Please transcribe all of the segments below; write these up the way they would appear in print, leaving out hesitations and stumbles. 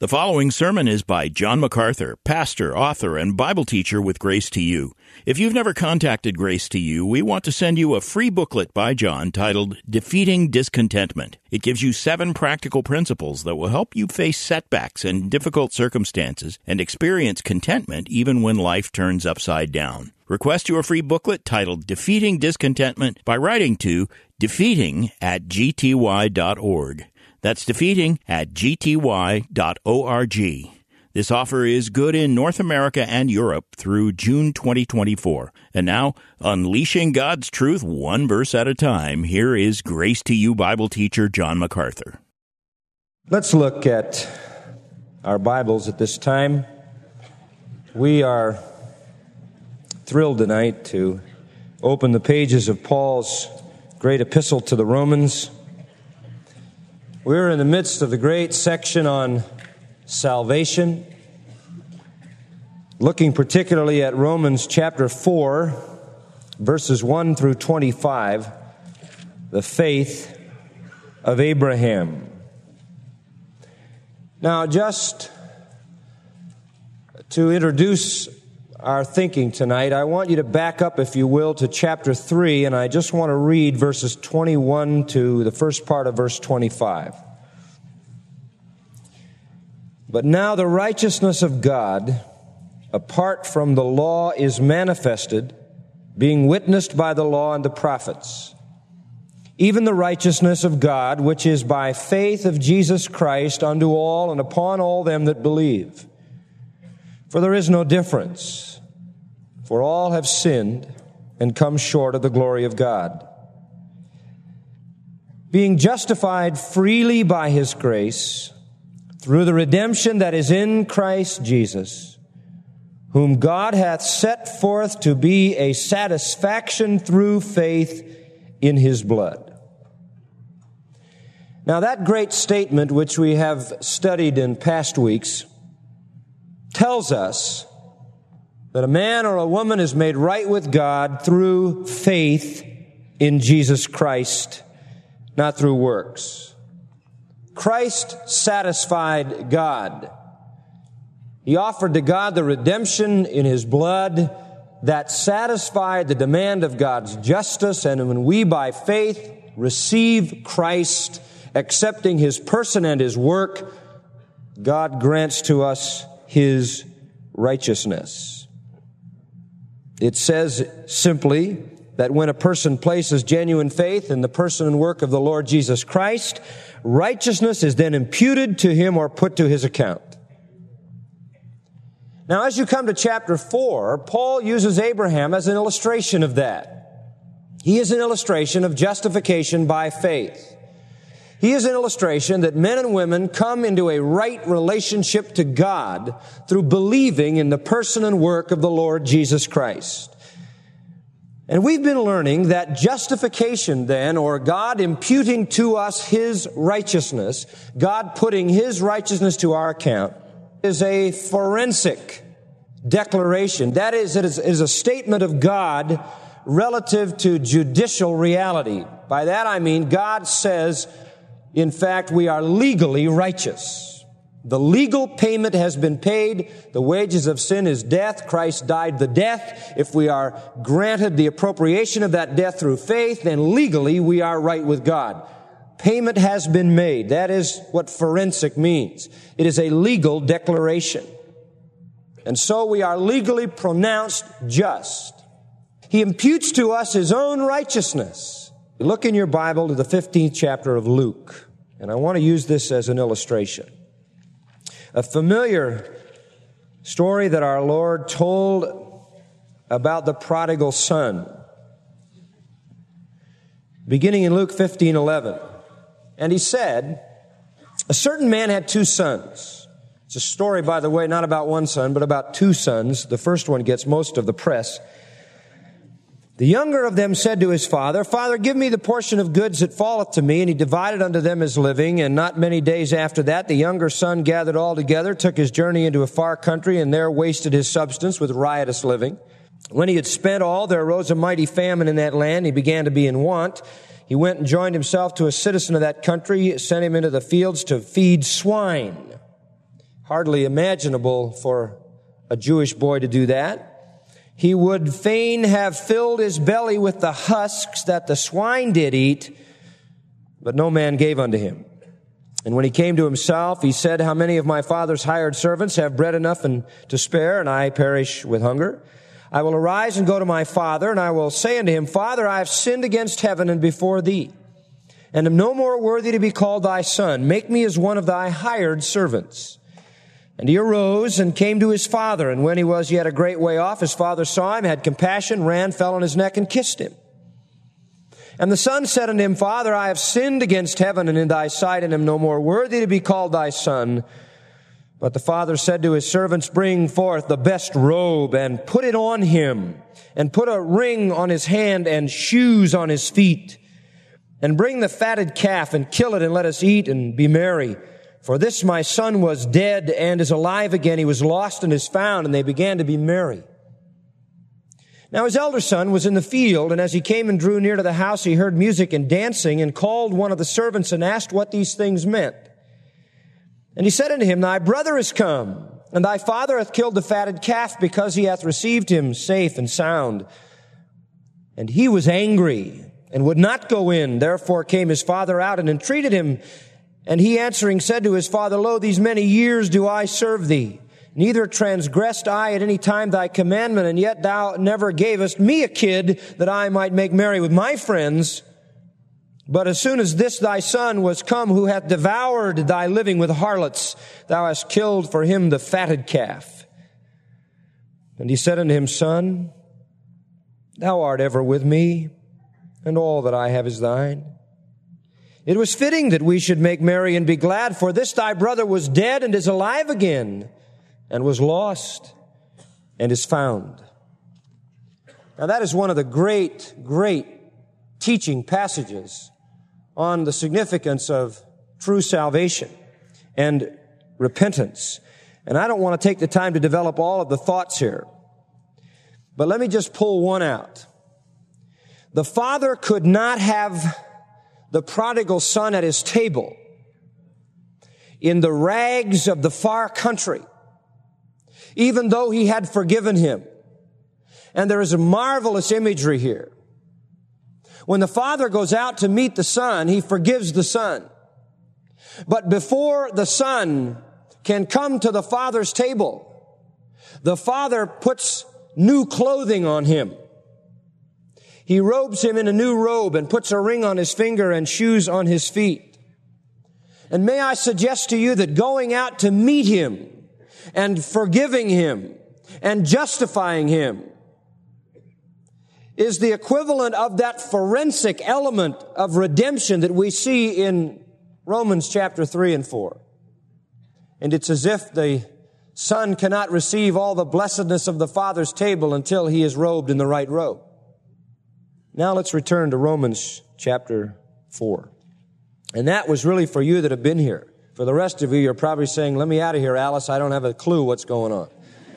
The following sermon is by John MacArthur, pastor, author, and Bible teacher with Grace to You. If you've never contacted Grace to You, we want to send you a free booklet by John titled Defeating Discontentment. It gives you 7 practical principles that will help you face setbacks and difficult circumstances and experience contentment even when life turns upside down. Request your free booklet titled Defeating Discontentment by writing to defeating@gty.org. That's defeating@gty.org. This offer is good in North America and Europe through June 2024. And now, unleashing God's truth one verse at a time, here is Grace to You Bible teacher John MacArthur. Let's look at our Bibles at this time. We are thrilled tonight to open the pages of Paul's great epistle to the Romans. We're in the midst of the great section on salvation, looking particularly at Romans chapter 4, verses 1 through 25, the faith of Abraham. Now, just to introduce our thinking tonight, I want you to back up, if you will, to chapter 3, and I just want to read verses 21 to the first part of verse 25. But now the righteousness of God, apart from the law, is manifested, being witnessed by the law and the prophets. Even the righteousness of God, which is by faith of Jesus Christ unto all and upon all them that believe. For there is no difference. For all have sinned and come short of the glory of God. Being justified freely by His grace, through the redemption that is in Christ Jesus, whom God hath set forth to be a satisfaction through faith in His blood. Now that great statement, which we have studied in past weeks, tells us that a man or a woman is made right with God through faith in Jesus Christ, not through works. Christ satisfied God. He offered to God the redemption in His blood that satisfied the demand of God's justice, and when we by faith receive Christ, accepting His person and His work, God grants to us His righteousness. It says simply that when a person places genuine faith in the person and work of the Lord Jesus Christ, righteousness is then imputed to him or put to his account. Now, as you come to chapter 4, Paul uses Abraham as an illustration of that. He is an illustration of justification by faith. He is an illustration that men and women come into a right relationship to God through believing in the person and work of the Lord Jesus Christ. And we've been learning that justification then, or God imputing to us His righteousness, God putting His righteousness to our account, is a forensic declaration. That is, it is a statement of God relative to judicial reality. By that I mean God says, in fact, we are legally righteous. The legal payment has been paid. The wages of sin is death. Christ died the death. If we are granted the appropriation of that death through faith, then legally we are right with God. Payment has been made. That is what forensic means. It is a legal declaration. And so we are legally pronounced just. He imputes to us His own righteousness. Look in your Bible to the 15th chapter of Luke, and I want to use this as an illustration. A familiar story that our Lord told about the prodigal son, beginning in Luke 15:11. And He said, a certain man had 2 sons. It's a story, by the way, not about one son, but about 2 sons. The first one gets most of the press. The younger of them said to his father, Father, give me the portion of goods that falleth to me. And he divided unto them his living. And not many days after that, the younger son gathered all together, took his journey into a far country, and there wasted his substance with riotous living. When he had spent all, there arose a mighty famine in that land. He began to be in want. He went and joined himself to a citizen of that country, sent him into the fields to feed swine. hardly imaginable for a Jewish boy to do that. He would fain have filled his belly with the husks that the swine did eat, but no man gave unto him. And when he came to himself, he said, how many of my father's hired servants have bread enough and to spare, and I perish with hunger? I will arise and go to my father, and I will say unto him, Father, I have sinned against heaven and before thee, and am no more worthy to be called thy son. Make me as one of thy hired servants. And he arose and came to his father, and when he was yet a great way off, his father saw him, had compassion, ran, fell on his neck, and kissed him. And the son said unto him, Father, I have sinned against heaven and in thy sight, and am no more worthy to be called thy son. But the father said to his servants, Bring forth the best robe, and put it on him, and put a ring on his hand, and shoes on his feet. And bring the fatted calf, and kill it, and let us eat, and be merry. For this my son was dead, and is alive again. He was lost, and is found. And they began to be merry. Now his elder son was in the field, and as he came and drew near to the house, he heard music and dancing, and called one of the servants and asked what these things meant. And he said unto him, Thy brother is come, and thy father hath killed the fatted calf, because he hath received him safe and sound. And he was angry, and would not go in. Therefore came his father out and entreated him. And he answering said to his father, Lo, these many years do I serve thee. Neither transgressed I at any time thy commandment, and yet thou never gavest me a kid that I might make merry with my friends. But as soon as this thy son was come, who hath devoured thy living with harlots, thou hast killed for him the fatted calf. And he said unto him, Son, thou art ever with me, and all that I have is thine. It was fitting that we should make merry and be glad, for this thy brother was dead and is alive again, and was lost and is found. Now that is one of the great, great teaching passages on the significance of true salvation and repentance. And I don't want to take the time to develop all of the thoughts here, but let me just pull one out. The father could not have the prodigal son at his table in the rags of the far country, even though he had forgiven him. And there is a marvelous imagery here. When the father goes out to meet the son, he forgives the son. But before the son can come to the father's table, the father puts new clothing on him. He robes him in a new robe and puts a ring on his finger and shoes on his feet. And may I suggest to you that going out to meet him and forgiving him and justifying him is the equivalent of that forensic element of redemption that we see in Romans chapter 3 and 4. And it's as if the son cannot receive all the blessedness of the father's table until he is robed in the right robe. Now let's return to Romans chapter 4. And that was really for you that have been here. For the rest of you, you're probably saying, let me out of here, Alice. I don't have a clue what's going on.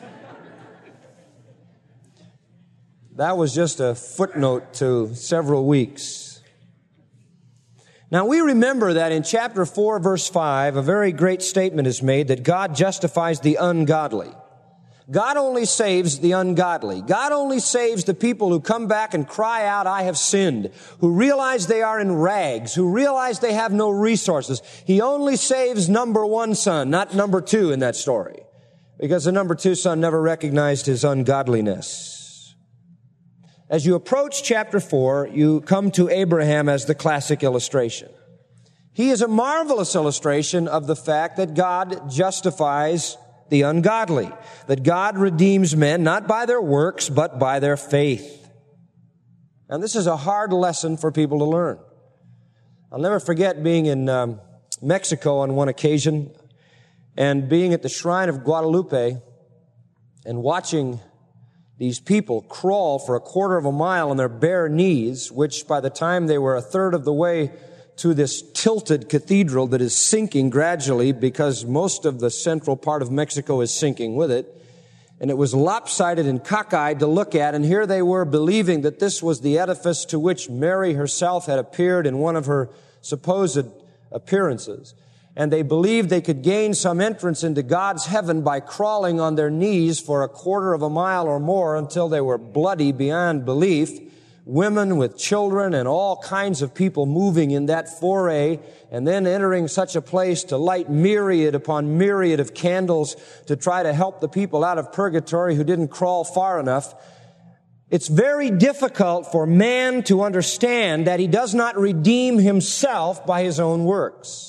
That was just a footnote to several weeks. Now we remember that in chapter 4, verse 5, a very great statement is made that God justifies the ungodly. God only saves the ungodly. God only saves the people who come back and cry out, I have sinned, who realize they are in rags, who realize they have no resources. He only saves number one son, not number two in that story, because the number two son never recognized his ungodliness. As you approach chapter 4, you come to Abraham as the classic illustration. He is a marvelous illustration of the fact that God justifies the ungodly, that God redeems men not by their works, but by their faith. And this is a hard lesson for people to learn. I'll never forget being in Mexico on one occasion and being at the shrine of Guadalupe and watching these people crawl for a quarter of a mile on their bare knees, which by the time they were a third of the way to this tilted cathedral that is sinking gradually because most of the central part of Mexico is sinking with it. And it was lopsided and cockeyed to look at. And here they were believing that this was the edifice to which Mary herself had appeared in one of her supposed appearances. and they believed they could gain some entrance into God's heaven by crawling on their knees for a quarter of a mile or more until they were bloody beyond belief. Women with children and all kinds of people moving in that foray, and then entering such a place to light myriad upon myriad of candles to try to help the people out of purgatory who didn't crawl far enough. It's very difficult for man to understand that he does not redeem himself by his own works.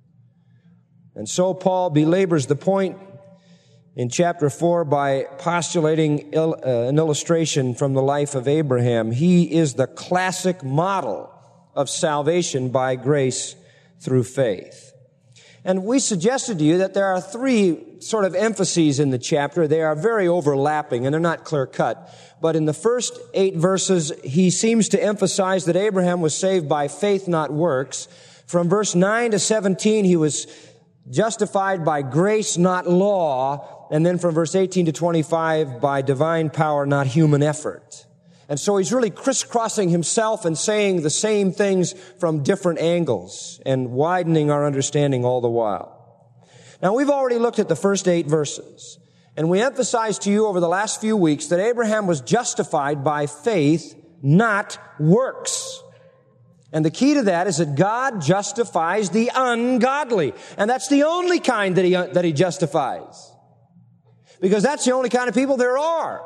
And so Paul belabors the point in chapter 4 by postulating an illustration from the life of Abraham. He is the classic model of salvation by grace through faith. And we suggested to you that there are three sort of emphases in the chapter. They are very overlapping and they're not clear-cut. But in the first 8 verses, he seems to emphasize that Abraham was saved by faith, not works. From verse 9 to 17, he was justified by grace, not law. And then from verse 18 to 25, by divine power, not human effort. And so he's really crisscrossing himself and saying the same things from different angles and widening our understanding all the while. Now, we've already looked at the first 8 verses, and we emphasized to you over the last few weeks that Abraham was justified by faith, not works. And the key to that is that God justifies the ungodly. And that's the only kind that he justifies. Because that's the only kind of people there are.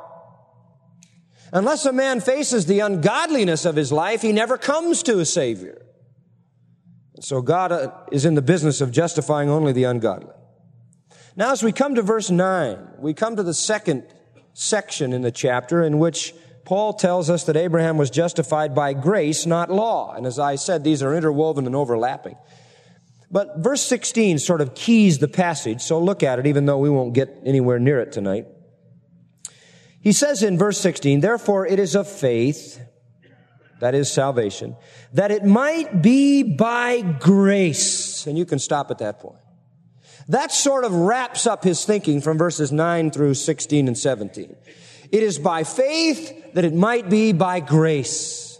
Unless a man faces the ungodliness of his life, he never comes to a Savior. And so God is in the business of justifying only the ungodly. Now, as we come to verse 9, we come to the second section in the chapter in which Paul tells us that Abraham was justified by grace, not law. And as I said, these are interwoven and overlapping. But verse 16 sort of keys the passage, so look at it, even though we won't get anywhere near it tonight. He says in verse 16, therefore it is of faith, that is salvation, that it might be by grace. And you can stop at that point. That sort of wraps up his thinking from verses 9 through 16 and 17. It is by faith that it might be by grace.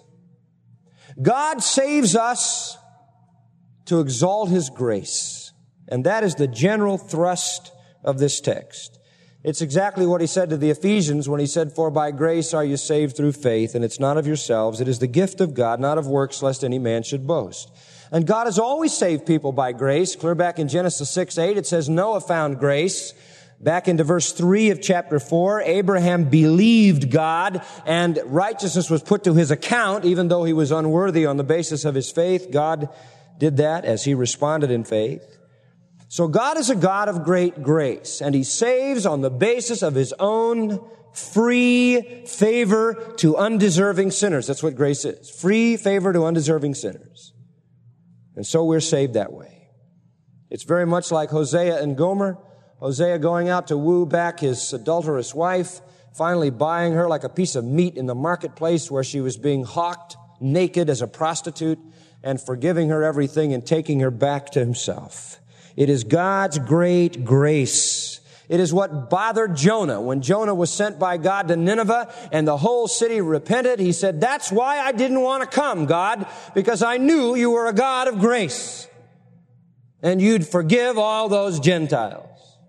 God saves us to exalt His grace. And that is the general thrust of this text. It's exactly what He said to the Ephesians when He said, for by grace are you saved through faith, and it's not of yourselves. It is the gift of God, not of works, lest any man should boast. And God has always saved people by grace. Clear back in Genesis 6:8, it says Noah found grace. Back into verse 3 of chapter 4, Abraham believed God, and righteousness was put to his account, even though he was unworthy on the basis of his faith. God did that as he responded in faith. So God is a God of great grace, and He saves on the basis of His own free favor to undeserving sinners. That's what grace is. Free favor to undeserving sinners. And so we're saved that way. It's very much like Hosea and Gomer. Hosea going out to woo back his adulterous wife, finally buying her like a piece of meat in the marketplace where she was being hawked naked as a prostitute, and forgiving her everything and taking her back to Himself. It is God's great grace. It is what bothered Jonah. When Jonah was sent by God to Nineveh and the whole city repented, he said, that's why I didn't want to come, God, because I knew you were a God of grace and you'd forgive all those Gentiles.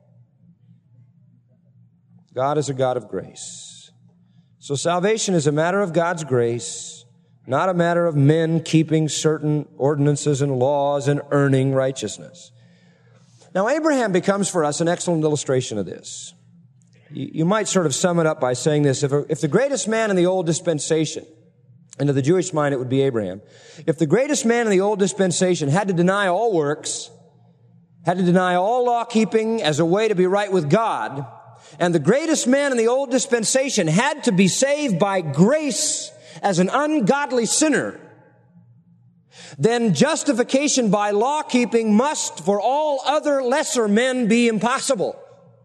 God is a God of grace. So salvation is a matter of God's grace, not a matter of men keeping certain ordinances and laws and earning righteousness. Now, Abraham becomes for us an excellent illustration of this. You might sort of sum it up by saying this. If the greatest man in the old dispensation, and to the Jewish mind it would be Abraham, if the greatest man in the old dispensation had to deny all works, had to deny all law-keeping as a way to be right with God, and the greatest man in the old dispensation had to be saved by grace as an ungodly sinner, then justification by law-keeping must, for all other lesser men, be impossible.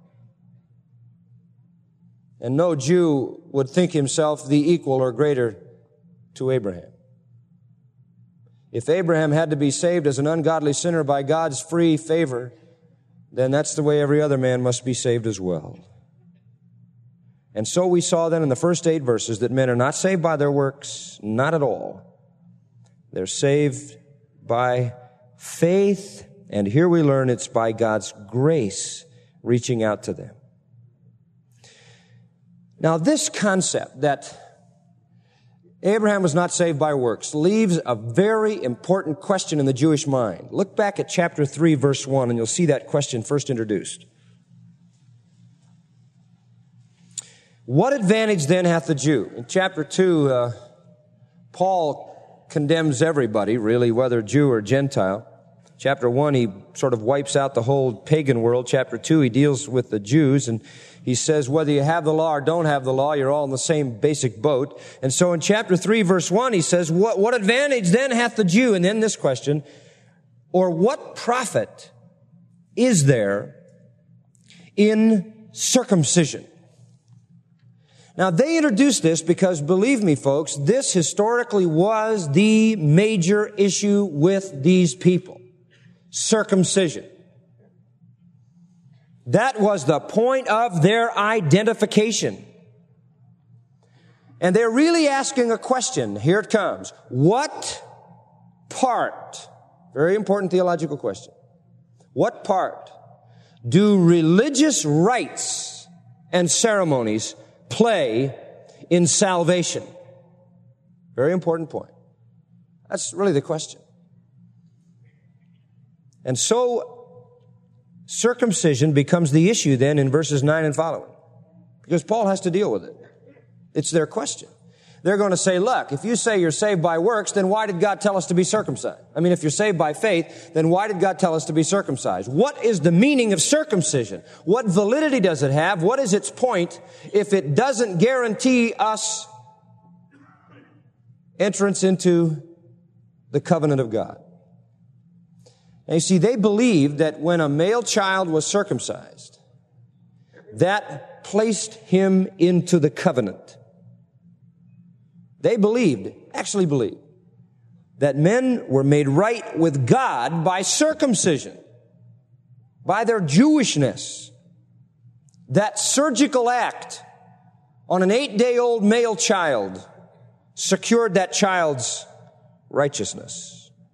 And no Jew would think himself the equal or greater to Abraham. If Abraham had to be saved as an ungodly sinner by God's free favor, then that's the way every other man must be saved as well. And so we saw then in the first 8 verses that men are not saved by their works, not at all. They're saved by faith And here we learn it's by God's grace reaching out to them. Now, this concept that Abraham was not saved by works leaves a very important question in the Jewish mind. Look back at chapter 3, verse 1, and you'll see that question first introduced. What advantage then hath the Jew? In chapter 2, Paul condemns everybody, really, whether Jew or Gentile. Chapter 1, he sort of wipes out the whole pagan world. Chapter 2, he deals with the Jews, and he says, whether you have the law or don't have the law, you're all in the same basic boat. And so in chapter 3, verse 1, he says, what advantage then hath the Jew? And then this question, or what profit is there in circumcision? Now, they introduced this because, believe me, folks, this historically was the major issue with these people. Circumcision. That was the point of their identification. And they're really asking a question. Here it comes. What part, very important theological question, what part do religious rites and ceremonies play in salvation? Very important point. That's really the question. And so, circumcision becomes the issue then in verses 9 and following. Because Paul has to deal with it. It's their question. They're going to say, look, if you say you're saved by works, then why did God tell us to be circumcised? I mean, if you're saved by faith, then why did God tell us to be circumcised? What is the meaning of circumcision? What validity does it have? What is its point if it doesn't guarantee us entrance into the covenant of God? And you see, they believed that when a male child was circumcised, that placed him into the covenant. They actually believed, that men were made right with God by circumcision, by their Jewishness. That surgical act on an 8-day-old male child secured that child's righteousness.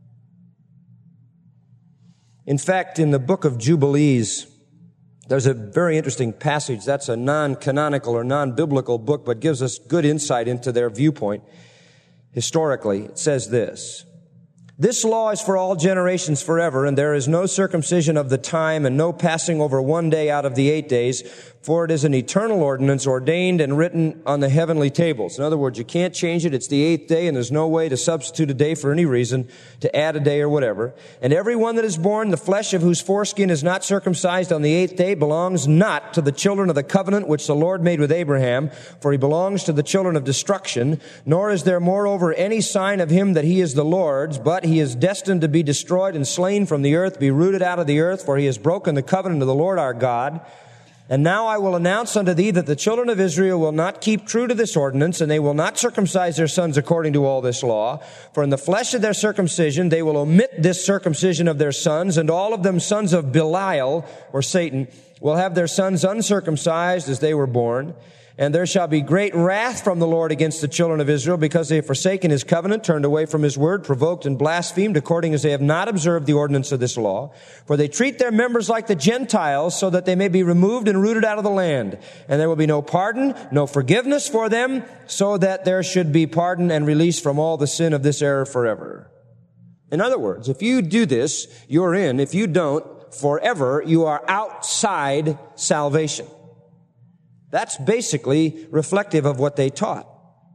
In fact, in the book of Jubilees, there's a very interesting passage. That's a non-canonical or non-biblical book, but gives us good insight into their viewpoint. Historically, it says this: this law is for all generations forever, and there is no circumcision of the time and no passing over one day out of the 8 days, for it is an eternal ordinance ordained and written on the heavenly tables. In other words, you can't change it. It's the 8th day, and there's no way to substitute a day for any reason, to add a day or whatever. And every one that is born, the flesh of whose foreskin is not circumcised on the 8th day, belongs not to the children of the covenant which the Lord made with Abraham, for he belongs to the children of destruction. Nor is there moreover any sign of him that he is the Lord's, but he is destined to be destroyed and slain from the earth, be rooted out of the earth, for he has broken the covenant of the Lord our God. And now I will announce unto thee that the children of Israel will not keep true to this ordinance, and they will not circumcise their sons according to all this law. For in the flesh of their circumcision they will omit this circumcision of their sons, and all of them sons of Belial, or Satan, will have their sons uncircumcised as they were born. And there shall be great wrath from the Lord against the children of Israel, because they have forsaken his covenant, turned away from his word, provoked and blasphemed, according as they have not observed the ordinance of this law. For they treat their members like the Gentiles, so that they may be removed and rooted out of the land. And there will be no pardon, no forgiveness for them, so that there should be pardon and release from all the sin of this error forever. In other words, if you do this, you're in. If you don't, forever, you are outside salvation. That's basically reflective of what they taught.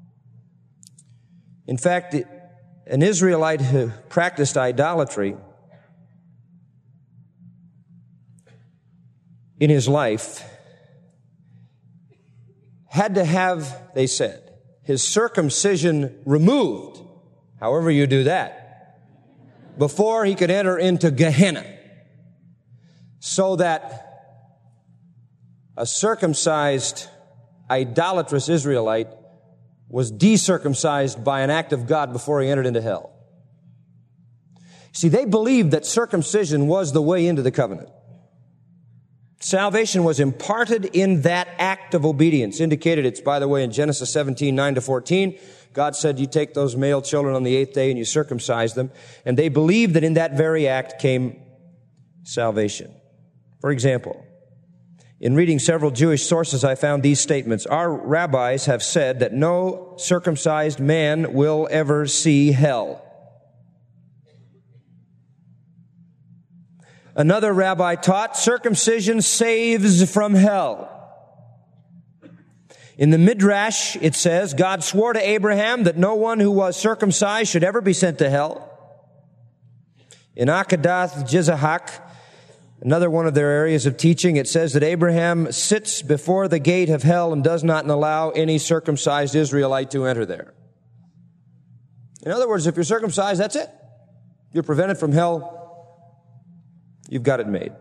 In fact, an Israelite who practiced idolatry in his life had to have, they said, his circumcision removed, however you do that, before he could enter into Gehenna, so that a circumcised, idolatrous Israelite was decircumcised by an act of God before he entered into hell. See, they believed that circumcision was the way into the covenant. Salvation was imparted in that act of obedience. Indicated, it's, by the way, in Genesis 17, 9-14. God said, you take those male children on the 8th day and you circumcise them. And they believed that in that very act came salvation. For example, in reading several Jewish sources, I found these statements. Our rabbis have said that no circumcised man will ever see hell. Another rabbi taught circumcision saves from hell. In the Midrash, it says, God swore to Abraham that no one who was circumcised should ever be sent to hell. In Akadath Jizahak, another one of their areas of teaching, it says that Abraham sits before the gate of hell and does not allow any circumcised Israelite to enter there. In other words, if you're circumcised, that's it. You're prevented from hell. You've got it made.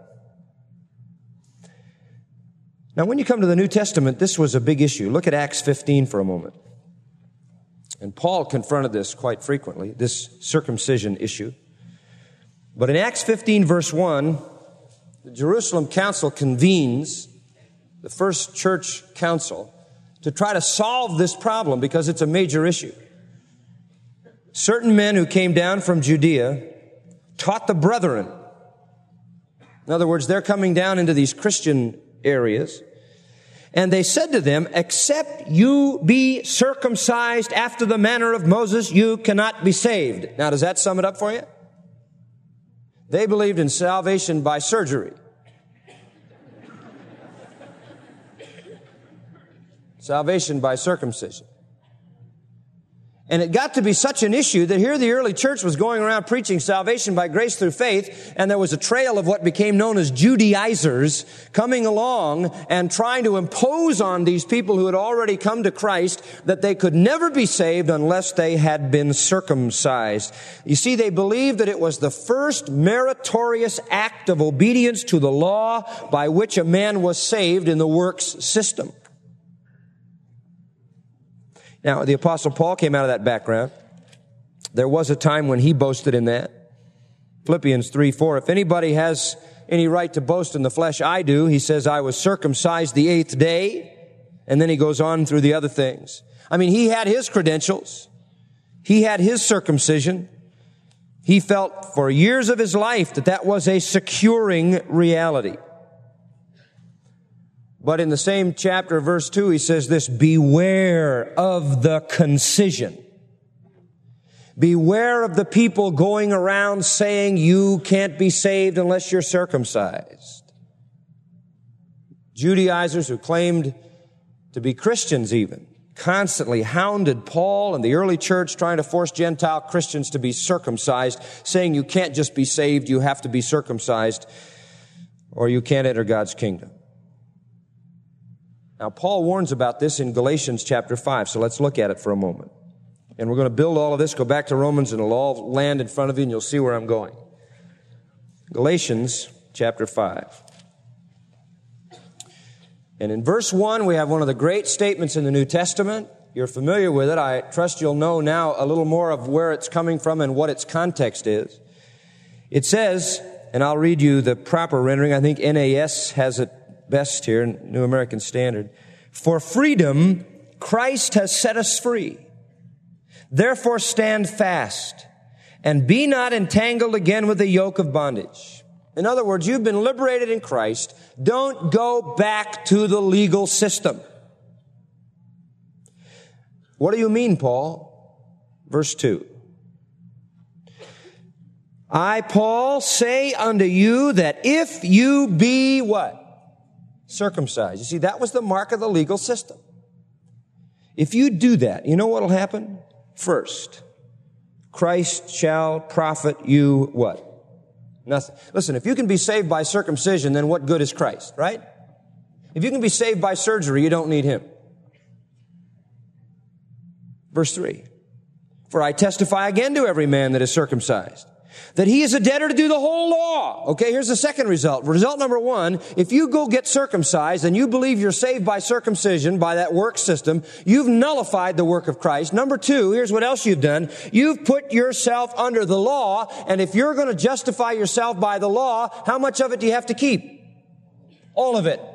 Now, when you come to the New Testament, this was a big issue. Look at Acts 15 for a moment. And Paul confronted this quite frequently, this circumcision issue. But in Acts 15, verse 1, the Jerusalem Council convenes, the first church council, to try to solve this problem because it's a major issue. Certain men who came down from Judea taught the brethren. In other words, they're coming down into these Christian areas, and they said to them, except you be circumcised after the manner of Moses, you cannot be saved. Now, does that sum it up for you? They believed in salvation by surgery. Salvation by circumcision. And it got to be such an issue that here the early church was going around preaching salvation by grace through faith, and there was a trail of what became known as Judaizers coming along and trying to impose on these people who had already come to Christ that they could never be saved unless they had been circumcised. You see, they believed that it was the first meritorious act of obedience to the law by which a man was saved in the works system. Now, the Apostle Paul came out of that background. There was a time when he boasted in that. Philippians 3:4, if anybody has any right to boast in the flesh, I do. He says, I was circumcised the 8th day. And then he goes on through the other things. I mean, he had his credentials. He had his circumcision. He felt for years of his life that that was a securing reality. But in the same chapter, verse 2, he says this, beware of the concision. Beware of the people going around saying you can't be saved unless you're circumcised. Judaizers who claimed to be Christians even constantly hounded Paul and the early church trying to force Gentile Christians to be circumcised, saying you can't just be saved, you have to be circumcised or you can't enter God's kingdom. Now, Paul warns about this in Galatians chapter 5, so let's look at it for a moment. And we're going to build all of this, go back to Romans, and it'll all land in front of you, and you'll see where I'm going. Galatians chapter 5. And in verse 1, we have one of the great statements in the New Testament. You're familiar with it. I trust you'll know now a little more of where it's coming from and what its context is. It says, and I'll read you the proper rendering. I think NAS has it best here, New American Standard. For freedom, Christ has set us free. Therefore stand fast and be not entangled again with the yoke of bondage. In other words, you've been liberated in Christ. Don't go back to the legal system. What do you mean, Paul? Verse 2. I, Paul, say unto you that if you be what? Circumcised. You see, that was the mark of the legal system. If you do that, you know what will happen? First, Christ shall profit you what? Nothing. Listen, if you can be saved by circumcision, then what good is Christ, right? If you can be saved by surgery, you don't need Him. Verse 3. For I testify again to every man that is circumcised, that he is a debtor to do the whole law. Okay, here's the second result. Result number 1, if you go get circumcised and you believe you're saved by circumcision, by that work system, you've nullified the work of Christ. Number 2, here's what else you've done. You've put yourself under the law, and if you're going to justify yourself by the law, how much of it do you have to keep? All of it.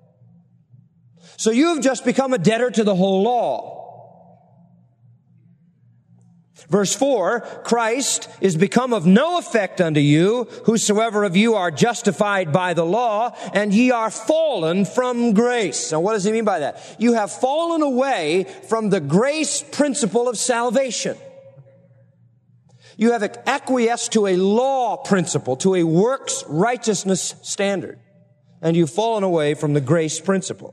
So you've just become a debtor to the whole law. Verse 4, Christ is become of no effect unto you, whosoever of you are justified by the law, and ye are fallen from grace. Now what does he mean by that? You have fallen away from the grace principle of salvation. You have acquiesced to a law principle, to a works righteousness standard, and you've fallen away from the grace principle.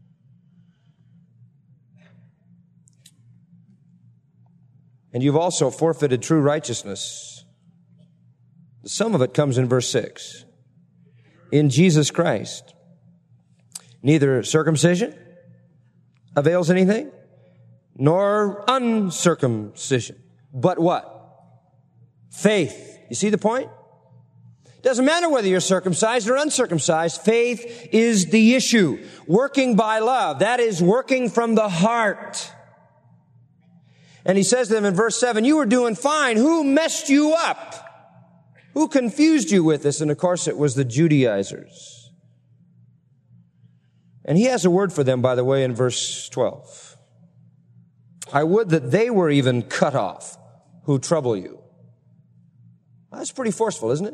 And you've also forfeited true righteousness. Some of it comes in verse 6. In Jesus Christ, neither circumcision avails anything, nor uncircumcision. But what? Faith. You see the point? Doesn't matter whether you're circumcised or uncircumcised. Faith is the issue. Working by love. That is working from the heart. And he says to them in verse 7, you were doing fine. Who messed you up? Who confused you with this? And of course it was the Judaizers. And he has a word for them, by the way, in verse 12. I would that they were even cut off who trouble you. That's pretty forceful, isn't it?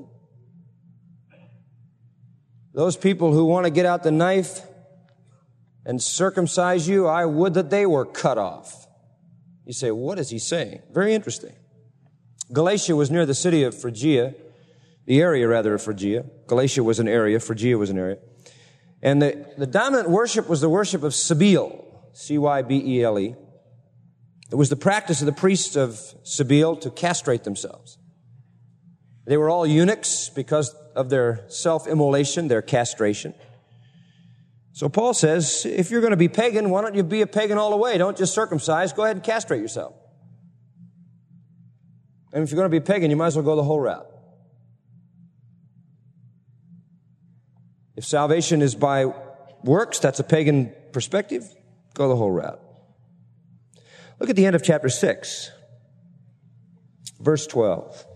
Those people who want to get out the knife and circumcise you, I would that they were cut off. You say, what is he saying? Very interesting. Galatia was near the city of Phrygia, the area rather of Phrygia. Galatia was an area, Phrygia was an area. And the dominant worship was the worship of Cybele, C-Y-B-E-L-E. It was the practice of the priests of Cybele to castrate themselves. They were all eunuchs because of their self-immolation, their castration. So Paul says, if you're going to be pagan, why don't you be a pagan all the way? Don't just circumcise. Go ahead and castrate yourself. And if you're going to be a pagan, you might as well go the whole route. If salvation is by works, that's a pagan perspective, go the whole route. Look at the end of chapter 6, verse 12.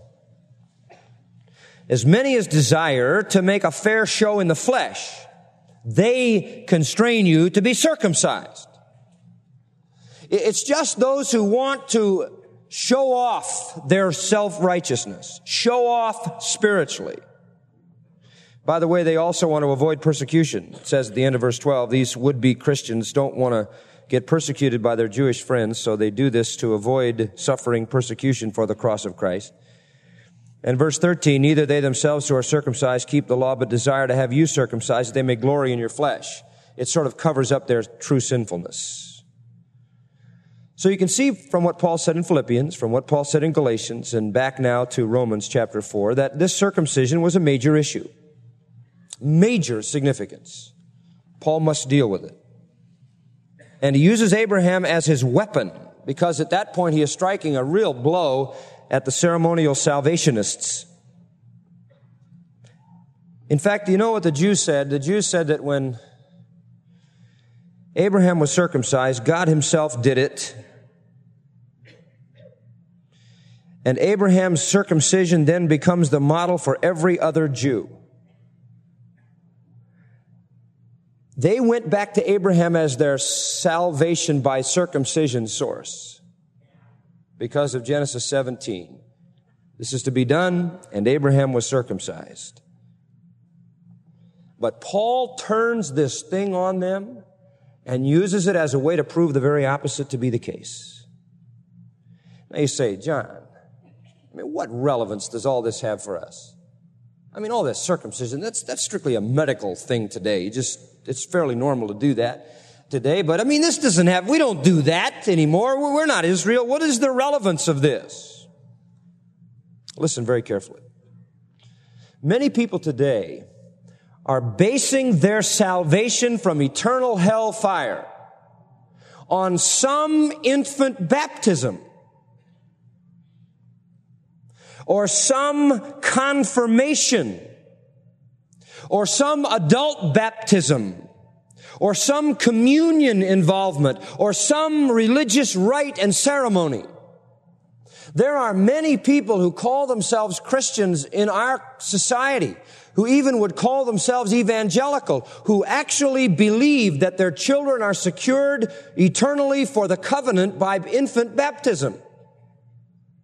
As many as desire to make a fair show in the flesh, they constrain you to be circumcised. It's just those who want to show off their self-righteousness, show off spiritually. By the way, they also want to avoid persecution. It says at the end of verse 12, these would-be Christians don't want to get persecuted by their Jewish friends, so they do this to avoid suffering persecution for the cross of Christ. And verse 13, neither they themselves who are circumcised keep the law, but desire to have you circumcised, that they may glory in your flesh. It sort of covers up their true sinfulness. So you can see from what Paul said in Philippians, from what Paul said in Galatians, and back now to Romans chapter 4, that this circumcision was a major issue. Major significance. Paul must deal with it. And he uses Abraham as his weapon, because at that point he is striking a real blow at the ceremonial salvationists. In fact, do you know what the Jews said? The Jews said that when Abraham was circumcised, God himself did it. And Abraham's circumcision then becomes the model for every other Jew. They went back to Abraham as their salvation by circumcision source. Because of Genesis 17. This is to be done, and Abraham was circumcised. But Paul turns this thing on them and uses it as a way to prove the very opposite to be the case. Now you say, John, what relevance does all this have for us? All this circumcision, that's strictly a medical thing today. It's fairly normal to do that today, but this doesn't have, we don't do that anymore. We're not Israel. What is the relevance of this? Listen very carefully. Many people today are basing their salvation from eternal hell fire on some infant baptism or some confirmation or some adult baptism or some communion involvement, or some religious rite and ceremony. There are many people who call themselves Christians in our society, who even would call themselves evangelical, who actually believe that their children are secured eternally for the covenant by infant baptism.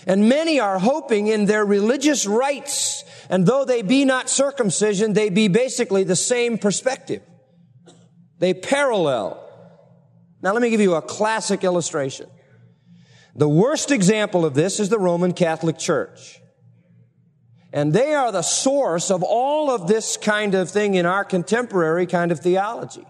And many are hoping in their religious rites, and though they be not circumcision, they be basically the same perspective. They parallel. Now let me give you a classic illustration. The worst example of this is the Roman Catholic Church. And they are the source of all of this kind of thing in our contemporary kind of theology.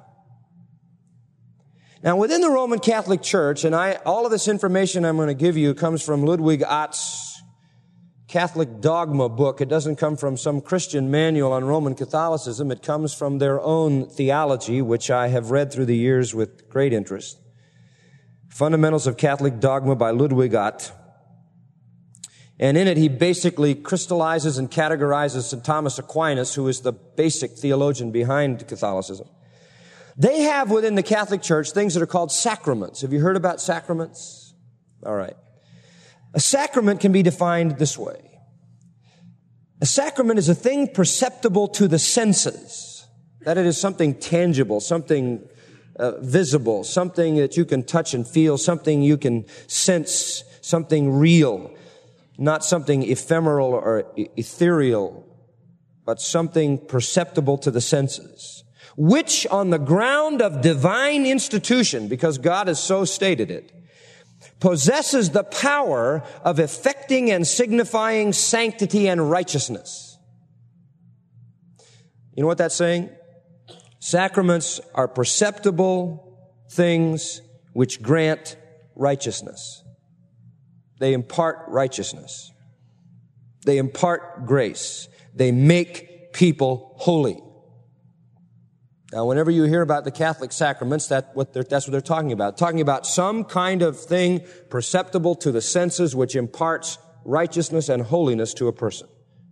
Now, within the Roman Catholic Church, and all of this information I'm going to give you comes from Ludwig Ott's Catholic Dogma book. It doesn't come from some Christian manual on Roman Catholicism. It comes from their own theology, which I have read through the years with great interest. Fundamentals of Catholic Dogma by Ludwig Ott. And in it, he basically crystallizes and categorizes St. Thomas Aquinas, who is the basic theologian behind Catholicism. They have within the Catholic Church things that are called sacraments. Have you heard about sacraments? All right. A sacrament can be defined this way. A sacrament is a thing perceptible to the senses. That it is something tangible, something visible, something that you can touch and feel, something you can sense, something real, not something ephemeral or ethereal, but something perceptible to the senses, which on the ground of divine institution, because God has so stated it, possesses the power of effecting and signifying sanctity and righteousness. You know what that's saying? Sacraments are perceptible things which grant righteousness. They impart righteousness. They impart grace. They make people holy. Now, whenever you hear about the Catholic sacraments, that's what they're talking about. Talking about some kind of thing perceptible to the senses which imparts righteousness and holiness to a person.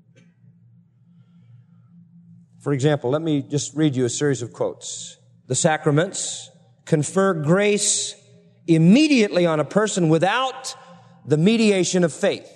For example, let me just read you a series of quotes. The sacraments confer grace immediately on a person without the mediation of faith.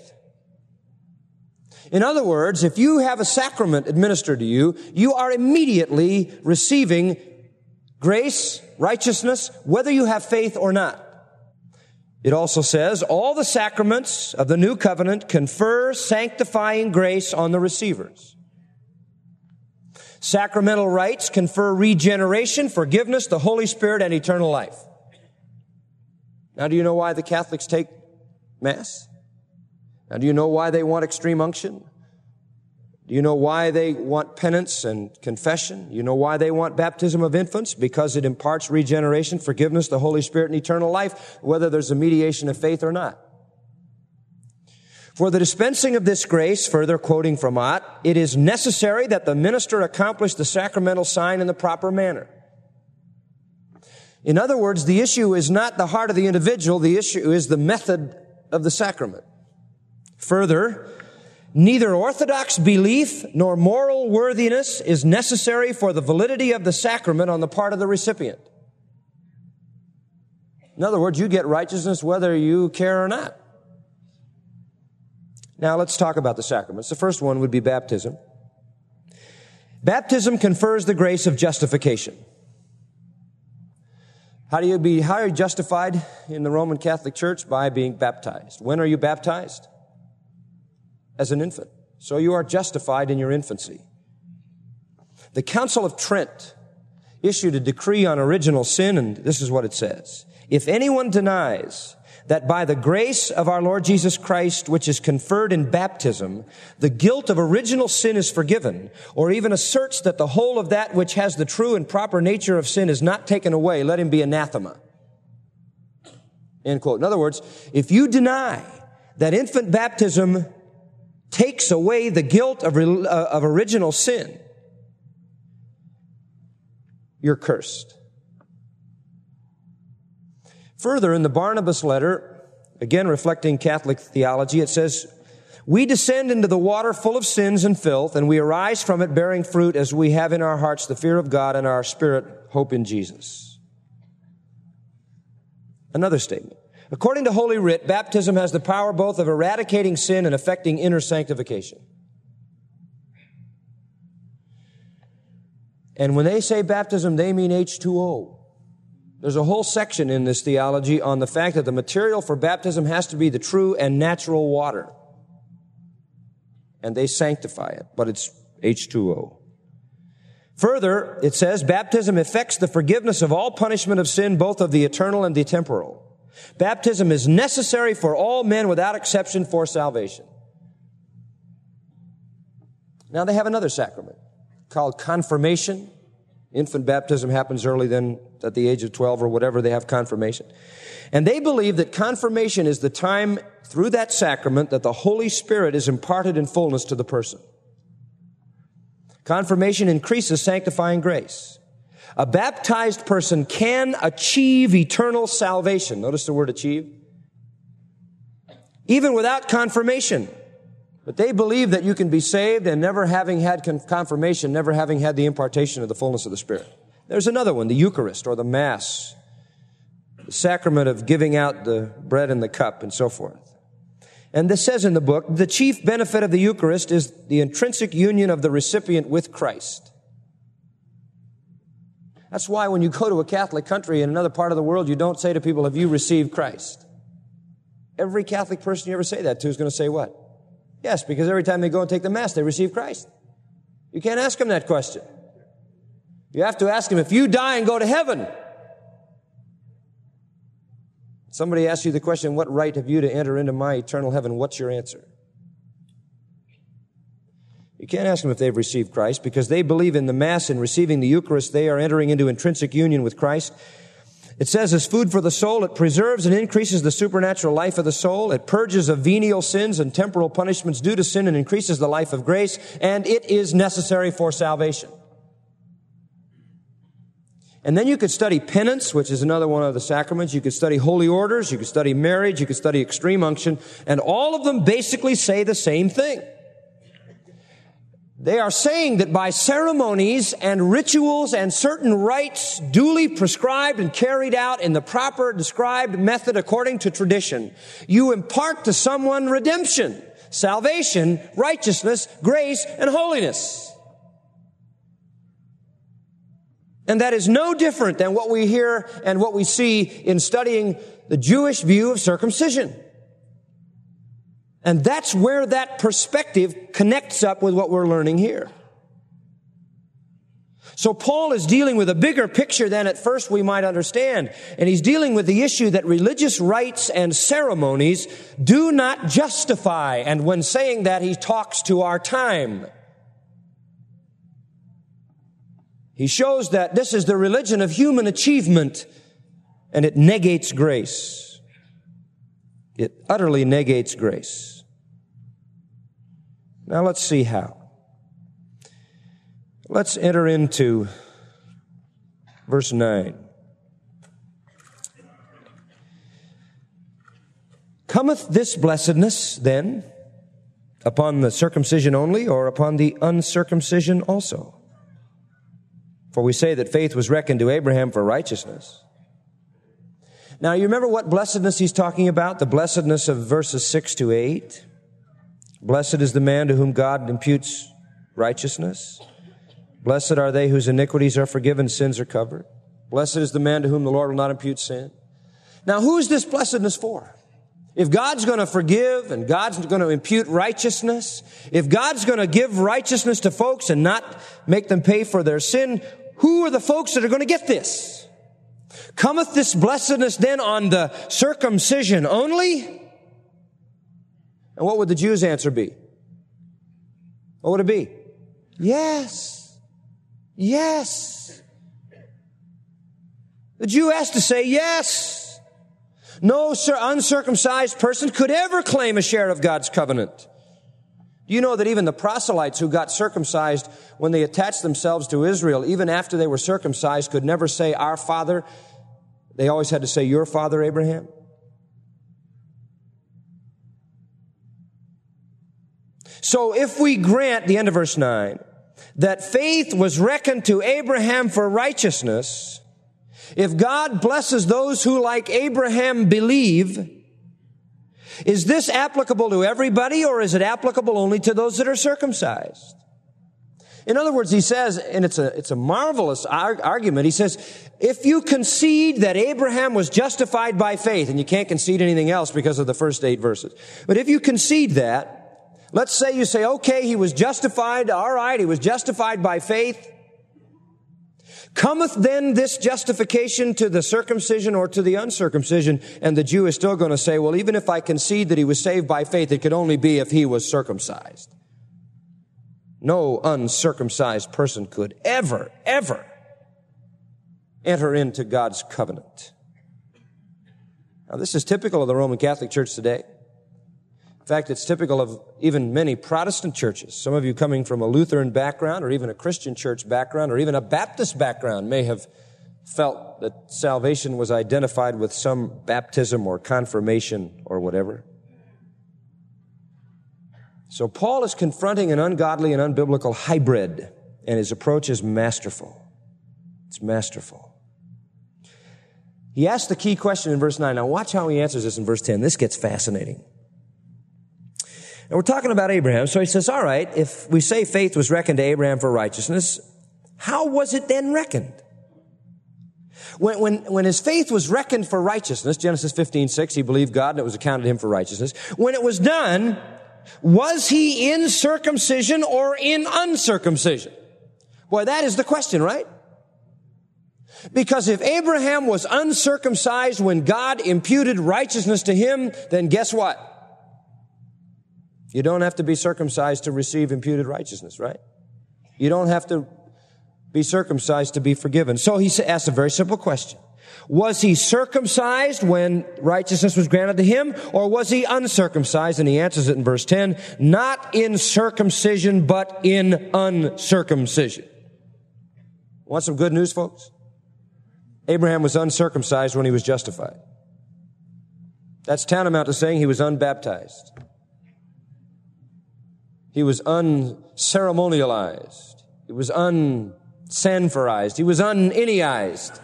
In other words, if you have a sacrament administered to you, you are immediately receiving grace, righteousness, whether you have faith or not. It also says, all the sacraments of the new covenant confer sanctifying grace on the receivers. Sacramental rites confer regeneration, forgiveness, the Holy Spirit, and eternal life. Now, do you know why the Catholics take Mass? Now, do you know why they want extreme unction? Do you know why they want penance and confession? You know why they want baptism of infants? Because it imparts regeneration, forgiveness, the Holy Spirit, and eternal life, whether there's a mediation of faith or not. For the dispensing of this grace, further quoting from Ott, it is necessary that the minister accomplish the sacramental sign in the proper manner. In other words, the issue is not the heart of the individual, the issue is the method of the sacrament. Further, neither orthodox belief nor moral worthiness is necessary for the validity of the sacrament on the part of the recipient. In other words, you get righteousness whether you care or not. Now let's talk about the sacraments. The first one would be baptism. Baptism confers the grace of justification. How are you justified in the Roman Catholic Church? By being baptized. When are you baptized? As an infant. So you are justified in your infancy. The Council of Trent issued a decree on original sin, and this is what it says. If anyone denies that by the grace of our Lord Jesus Christ, which is conferred in baptism, the guilt of original sin is forgiven, or even asserts that the whole of that which has the true and proper nature of sin is not taken away, let him be anathema. End quote. In other words, if you deny that infant baptism takes away the guilt of original sin, you're cursed. Further, in the Barnabas letter, again reflecting Catholic theology, it says, we descend into the water full of sins and filth, and we arise from it bearing fruit as we have in our hearts the fear of God and our spirit hope in Jesus. Another statement. According to Holy Writ, baptism has the power both of eradicating sin and effecting inner sanctification. And when they say baptism, they mean H2O. There's a whole section in this theology on the fact that the material for baptism has to be the true and natural water. And they sanctify it, but it's H2O. Further, it says, baptism effects the forgiveness of all punishment of sin, both of the eternal and the temporal. Baptism is necessary for all men without exception for salvation. Now they have another sacrament called confirmation. Infant baptism happens early, then at the age of 12 or whatever, they have confirmation. And they believe that confirmation is the time through that sacrament that the Holy Spirit is imparted in fullness to the person. Confirmation increases sanctifying grace. A baptized person can achieve eternal salvation. Notice the word achieve. Even without confirmation. But they believe that you can be saved and never having had confirmation, never having had the impartation of the fullness of the Spirit. There's another one, the Eucharist or the Mass, the sacrament of giving out the bread and the cup and so forth. And this says in the book, the chief benefit of the Eucharist is the intrinsic union of the recipient with Christ. That's why when you go to a Catholic country in another part of the world, you don't say to people, have you received Christ? Every Catholic person you ever say that to is going to say what? Yes, because every time they go and take the Mass, they receive Christ. You can't ask them that question. You have to ask them, if you die and go to heaven, somebody asks you the question, what right have you to enter into my eternal heaven? What's your answer? You can't ask them if they've received Christ because they believe in the Mass and receiving the Eucharist. They are entering into intrinsic union with Christ. It says as food for the soul, it preserves and increases the supernatural life of the soul. It purges of venial sins and temporal punishments due to sin and increases the life of grace. And it is necessary for salvation. And then you could study penance, which is another one of the sacraments. You could study holy orders. You could study marriage. You could study extreme unction. And all of them basically say the same thing. They are saying that by ceremonies and rituals and certain rites duly prescribed and carried out in the proper described method according to tradition, you impart to someone redemption, salvation, righteousness, grace, and holiness. And that is no different than what we hear and what we see in studying the Jewish view of circumcision. And that's where that perspective connects up with what we're learning here. So Paul is dealing with a bigger picture than at first we might understand. And he's dealing with the issue that religious rites and ceremonies do not justify. And when saying that, he talks to our time. He shows that this is the religion of human achievement, and it negates grace. It utterly negates grace. Now let's see how. Let's enter into verse 9. Cometh this blessedness, then, upon the circumcision only, or upon the uncircumcision also? For we say that faith was reckoned to Abraham for righteousness. Now, you remember what blessedness he's talking about? The blessedness of verses 6 to 8. Blessed is the man to whom God imputes righteousness. Blessed are they whose iniquities are forgiven, sins are covered. Blessed is the man to whom the Lord will not impute sin. Now, who is this blessedness for? If God's going to forgive and God's going to impute righteousness, if God's going to give righteousness to folks and not make them pay for their sin, who are the folks that are going to get this? Cometh this blessedness then on the circumcision only? And what would the Jews' answer be? What would it be? Yes. Yes. The Jew has to say yes. No uncircumcised person could ever claim a share of God's covenant. Do you know that even the proselytes who got circumcised when they attached themselves to Israel, even after they were circumcised, could never say, our father? They always had to say, your father, Abraham. So if we grant, the end of verse 9, that faith was reckoned to Abraham for righteousness, if God blesses those who, like Abraham, believe, is this applicable to everybody, or is it applicable only to those that are circumcised? In other words, he says, and it's a marvelous argument, he says, if you concede that Abraham was justified by faith, and you can't concede anything else because of the first 8 verses, but if you concede that, let's say you say, okay, he was justified, all right, he was justified by faith. Cometh then this justification to the circumcision or to the uncircumcision? And the Jew is still going to say, well, even if I concede that he was saved by faith, it could only be if he was circumcised. No uncircumcised person could ever enter into God's covenant. Now, this is typical of the Roman Catholic Church today. In fact, it's typical of even many Protestant churches. Some of you coming from a Lutheran background or even a Christian church background or even a Baptist background may have felt that salvation was identified with some baptism or confirmation or whatever. So Paul is confronting an ungodly and unbiblical hybrid, and his approach is masterful. It's masterful. He asks the key question in verse 9. Now watch how he answers this in verse 10. This gets fascinating. And we're talking about Abraham, so he says, all right, if we say faith was reckoned to Abraham for righteousness, how was it then reckoned? When his faith was reckoned for righteousness, Genesis 15:6, he believed God and it was accounted to him for righteousness. When it was done, was he in circumcision or in uncircumcision? Boy, that is the question, right? Because if Abraham was uncircumcised when God imputed righteousness to him, then guess what? You don't have to be circumcised to receive imputed righteousness, right? You don't have to be circumcised to be forgiven. So he asked a very simple question. Was he circumcised when righteousness was granted to him, or was he uncircumcised? And he answers it in verse 10, not in circumcision, but in uncircumcision. Want some good news, folks? Abraham was uncircumcised when he was justified. That's tantamount to saying he was unbaptized. He was unceremonialized. He was unsanforized. He was uninniized.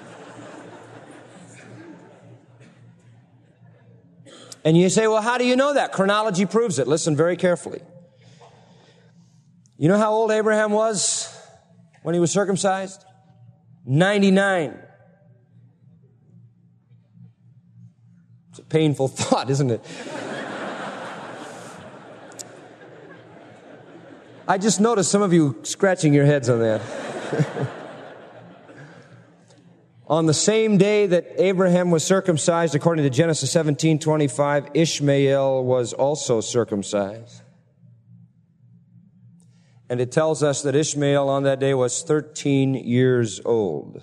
And you say, well, how do you know that? Chronology proves it. Listen very carefully. You know how old Abraham was when he was circumcised? 99. It's a painful thought, isn't it? I just noticed some of you scratching your heads on that. On the same day that Abraham was circumcised, according to Genesis 17:25, Ishmael was also circumcised. And it tells us that Ishmael on that day was 13 years old.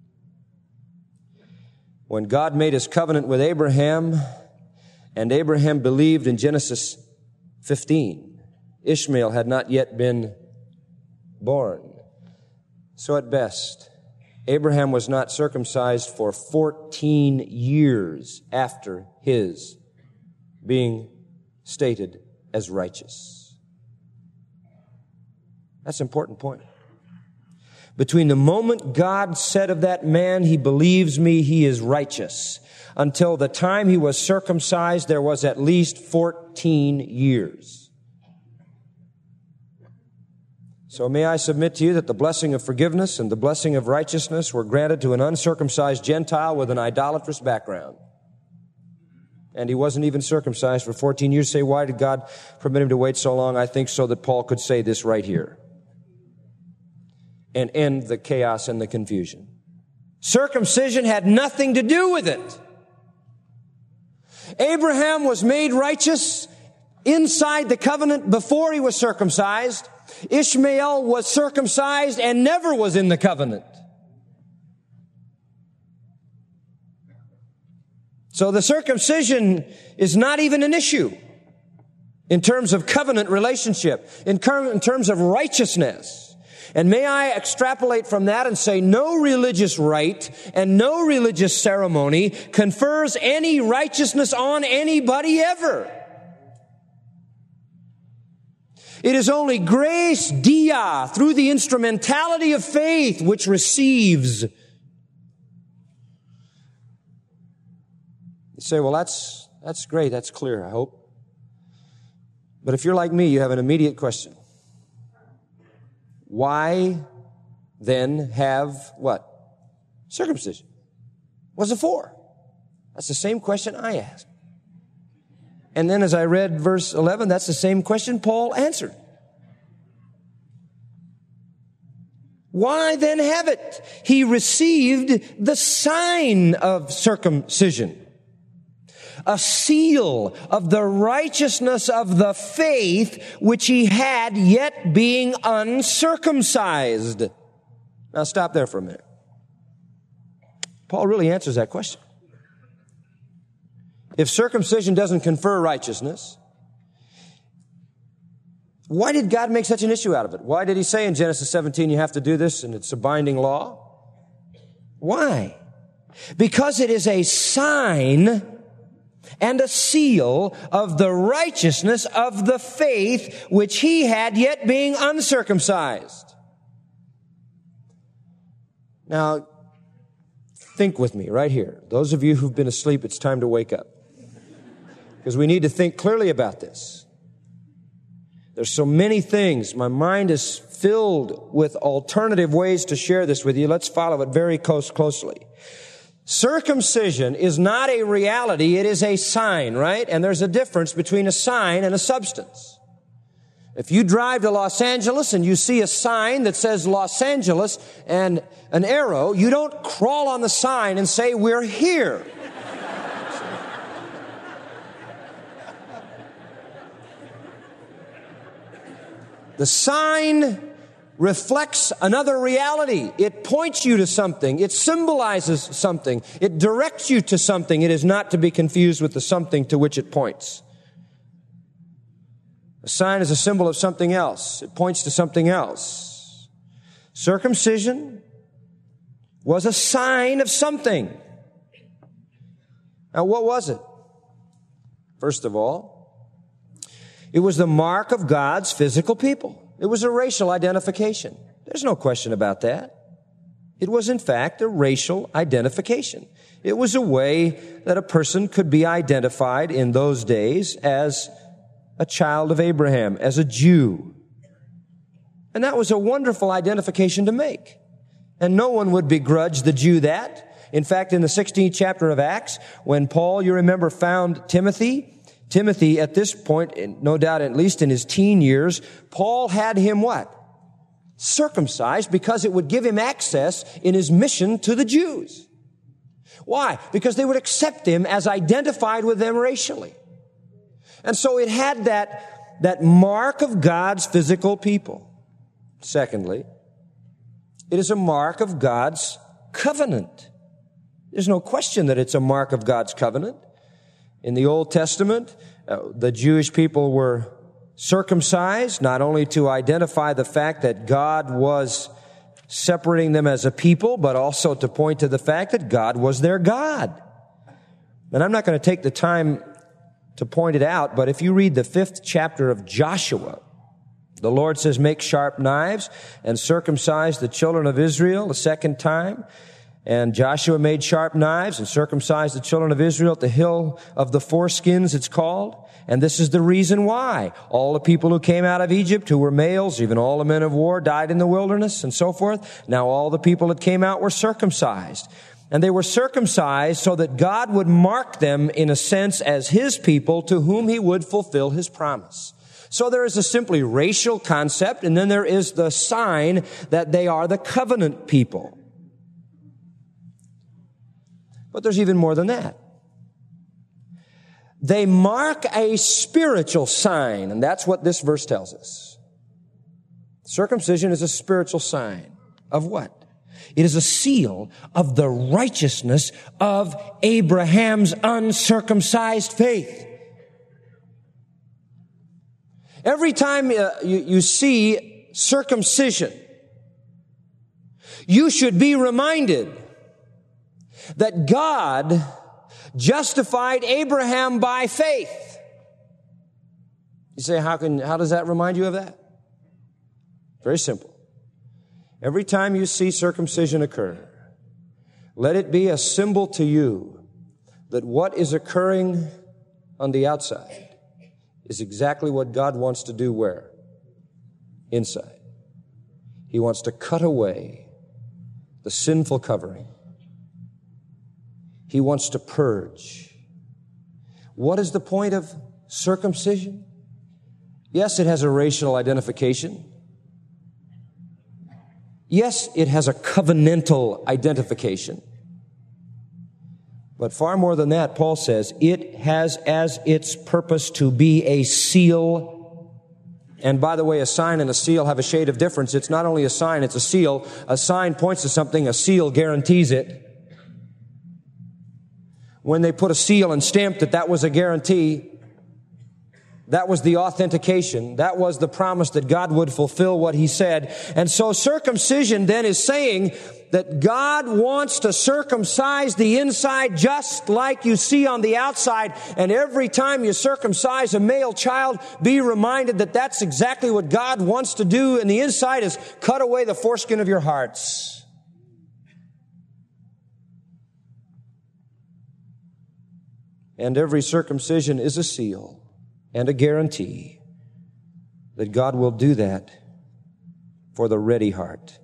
When God made his covenant with Abraham, and Abraham believed in Genesis 15, Ishmael had not yet been born. So at best, Abraham was not circumcised for 14 years after his being stated as righteous. That's an important point. Between the moment God said of that man, he believes me, he is righteous, until the time he was circumcised, there was at least 14 years. So may I submit to you that the blessing of forgiveness and the blessing of righteousness were granted to an uncircumcised Gentile with an idolatrous background. And he wasn't even circumcised for 14 years. Say, why did God permit him to wait so long? I think so that Paul could say this right here and end the chaos and the confusion. Circumcision had nothing to do with it. Abraham was made righteous inside the covenant before he was circumcised. Ishmael was circumcised and never was in the covenant. So the circumcision is not even an issue in terms of covenant relationship, in terms of righteousness. And may I extrapolate from that and say no religious rite and no religious ceremony confers any righteousness on anybody ever. It is only grace dia, through the instrumentality of faith, which receives. You say, well, that's great, that's clear, I hope. But if you're like me, you have an immediate question. Why then have what? Circumcision. What's it for? That's the same question I asked. And then as I read verse 11, that's the same question Paul answered. Why then have it? He received the sign of circumcision, a seal of the righteousness of the faith which he had, yet being uncircumcised. Now stop there for a minute. Paul really answers that question. If circumcision doesn't confer righteousness, why did God make such an issue out of it? Why did he say in Genesis 17 you have to do this and it's a binding law? Why? Because it is a sign and a seal of the righteousness of the faith which he had, yet being uncircumcised. Now, think with me right here. Those of you who've been asleep, it's time to wake up. Because we need to think clearly about this. There's so many things. My mind is filled with alternative ways to share this with you. Let's follow it very closely. Circumcision is not a reality. It is a sign, right? And there's a difference between a sign and a substance. If you drive to Los Angeles and you see a sign that says Los Angeles and an arrow, you don't crawl on the sign and say, "We're here." The sign reflects another reality. It points you to something. It symbolizes something. It directs you to something. It is not to be confused with the something to which it points. A sign is a symbol of something else. It points to something else. Circumcision was a sign of something. Now, what was it? First of all, it was the mark of God's physical people. It was a racial identification. There's no question about that. It was, in fact, a racial identification. It was a way that a person could be identified in those days as a child of Abraham, as a Jew. And that was a wonderful identification to make. And no one would begrudge the Jew that. In fact, in the 16th chapter of Acts, when Paul, you remember, found Timothy at this point, no doubt at least in his teen years, Paul had him what? Circumcised, because it would give him access in his mission to the Jews. Why? Because they would accept him as identified with them racially. And so it had that mark of God's physical people. Secondly, it is a mark of God's covenant. There's no question that it's a mark of God's covenant. In the Old Testament, the Jewish people were circumcised, not only to identify the fact that God was separating them as a people, but also to point to the fact that God was their God. And I'm not going to take the time to point it out, but if you read the 5th chapter of Joshua, the Lord says, "Make sharp knives and circumcise the children of Israel" a second time. And Joshua made sharp knives and circumcised the children of Israel at the hill of the foreskins, it's called. And this is the reason why. All the people who came out of Egypt, who were males, even all the men of war, died in the wilderness and so forth. Now all the people that came out were circumcised. And they were circumcised so that God would mark them, in a sense, as His people to whom He would fulfill His promise. So there is a simply racial concept, and then there is the sign that they are the covenant people. But there's even more than that. They mark a spiritual sign, and that's what this verse tells us. Circumcision is a spiritual sign of what? It is a seal of the righteousness of Abraham's uncircumcised faith. Every time you see circumcision, you should be reminded that God justified Abraham by faith. You say, how does that remind you of that? Very simple. Every time you see circumcision occur, let it be a symbol to you that what is occurring on the outside is exactly what God wants to do where? Inside. He wants to cut away the sinful covering. He wants to purge. What is the point of circumcision? Yes, it has a racial identification. Yes, it has a covenantal identification. But far more than that, Paul says, it has as its purpose to be a seal. And by the way, a sign and a seal have a shade of difference. It's not only a sign, it's a seal. A sign points to something, a seal guarantees it. When they put a seal and stamped it, that was a guarantee. That was the authentication. That was the promise that God would fulfill what He said. And so circumcision then is saying that God wants to circumcise the inside just like you see on the outside. And every time you circumcise a male child, be reminded that that's exactly what God wants to do. And the inside is cut away the foreskin of your hearts. And every circumcision is a seal and a guarantee that God will do that for the ready heart.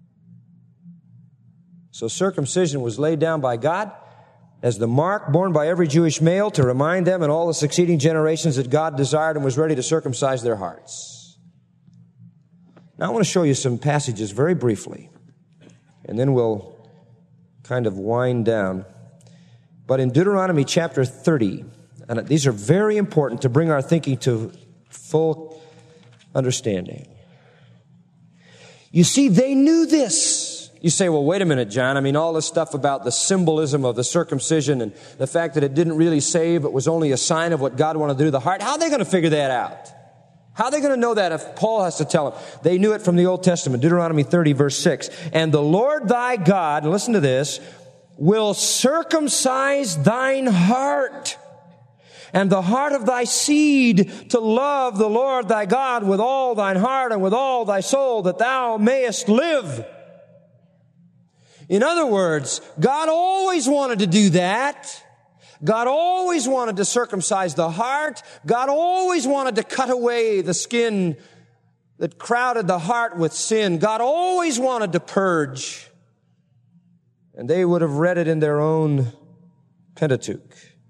So circumcision was laid down by God as the mark borne by every Jewish male to remind them and all the succeeding generations that God desired and was ready to circumcise their hearts. Now I want to show you some passages very briefly, and then we'll kind of wind down. But in Deuteronomy chapter 30, and these are very important to bring our thinking to full understanding. You see, they knew this. You say, well, wait a minute, John. I mean, all this stuff about the symbolism of the circumcision and the fact that it didn't really save, it was only a sign of what God wanted to do to the heart. How are they going to figure that out? How are they going to know that if Paul has to tell them? They knew it from the Old Testament, Deuteronomy 30, verse 6. And the Lord thy God, and listen to this, will circumcise thine heart and the heart of thy seed to love the Lord thy God with all thine heart and with all thy soul, that thou mayest live. In other words, God always wanted to do that. God always wanted to circumcise the heart. God always wanted to cut away the skin that crowded the heart with sin. God always wanted to purge. And they would have read it in their own Pentateuch.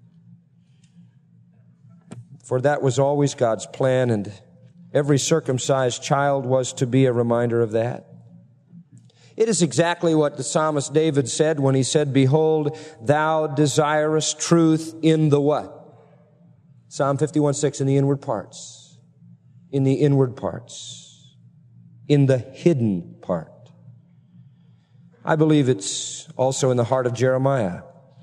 For that was always God's plan, and every circumcised child was to be a reminder of that. It is exactly what the psalmist David said when he said, behold, thou desirest truth in the what? Psalm 51:6, in the inward parts. In the inward parts. In the hidden part. I believe it's also in the heart of Jeremiah.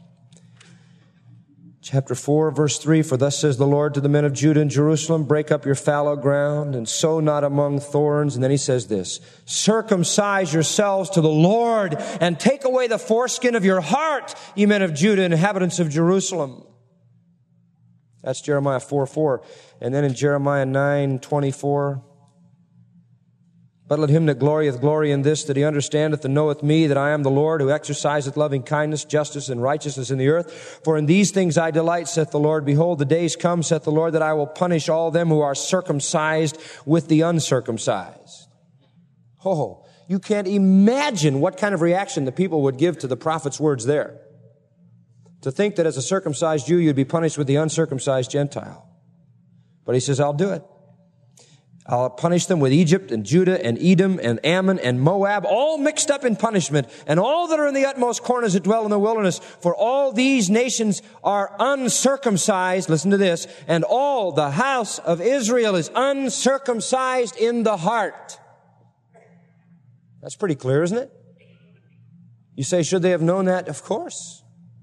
Chapter 4, verse 3, for thus says the Lord to the men of Judah and Jerusalem, break up your fallow ground and sow not among thorns. And then he says this, circumcise yourselves to the Lord and take away the foreskin of your heart, ye men of Judah and inhabitants of Jerusalem. That's Jeremiah 4:4. And then in Jeremiah 9:24, but let him that glorieth glory in this, that he understandeth and knoweth me, that I am the Lord, who exerciseth loving kindness, justice, and righteousness in the earth. For in these things I delight, saith the Lord. Behold, the days come, saith the Lord, that I will punish all them who are circumcised with the uncircumcised. Oh, you can't imagine what kind of reaction the people would give to the prophet's words there. To think that as a circumcised Jew, you'd be punished with the uncircumcised Gentile. But he says, I'll do it. I'll punish them with Egypt and Judah and Edom and Ammon and Moab, all mixed up in punishment, and all that are in the utmost corners that dwell in the wilderness. For all these nations are uncircumcised, listen to this, and all the house of Israel is uncircumcised in the heart. That's pretty clear, isn't it? You say, should they have known that? Of course.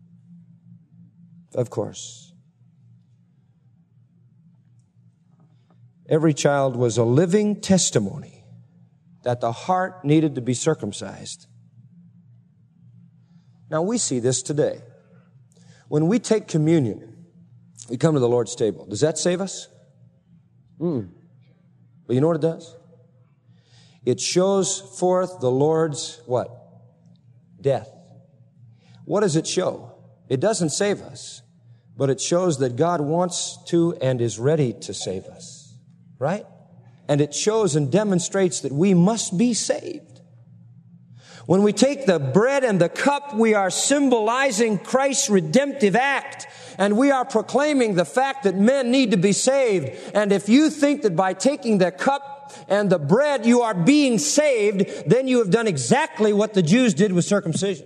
Of course. Every child was a living testimony that the heart needed to be circumcised. Now we see this today. When we take communion, we come to the Lord's table. Does that save us? But you know what it does? It shows forth the Lord's what? Death. What does it show? It doesn't save us, but it shows that God wants to and is ready to save us. Right? And it shows and demonstrates that we must be saved. When we take the bread and the cup, we are symbolizing Christ's redemptive act. And we are proclaiming the fact that men need to be saved. And if you think that by taking the cup and the bread you are being saved, then you have done exactly what the Jews did with circumcision.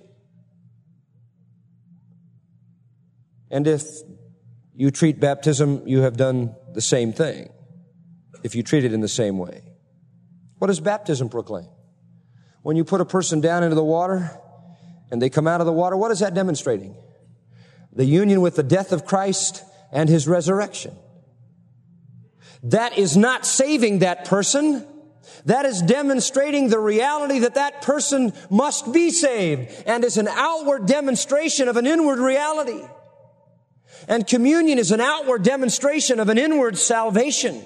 And if you treat baptism, you have done the same thing. If you treat it in the same way. What does baptism proclaim? When you put a person down into the water and they come out of the water, what is that demonstrating? The union with the death of Christ and His resurrection. That is not saving that person. That is demonstrating the reality that that person must be saved, and is an outward demonstration of an inward reality. And communion is an outward demonstration of an inward salvation.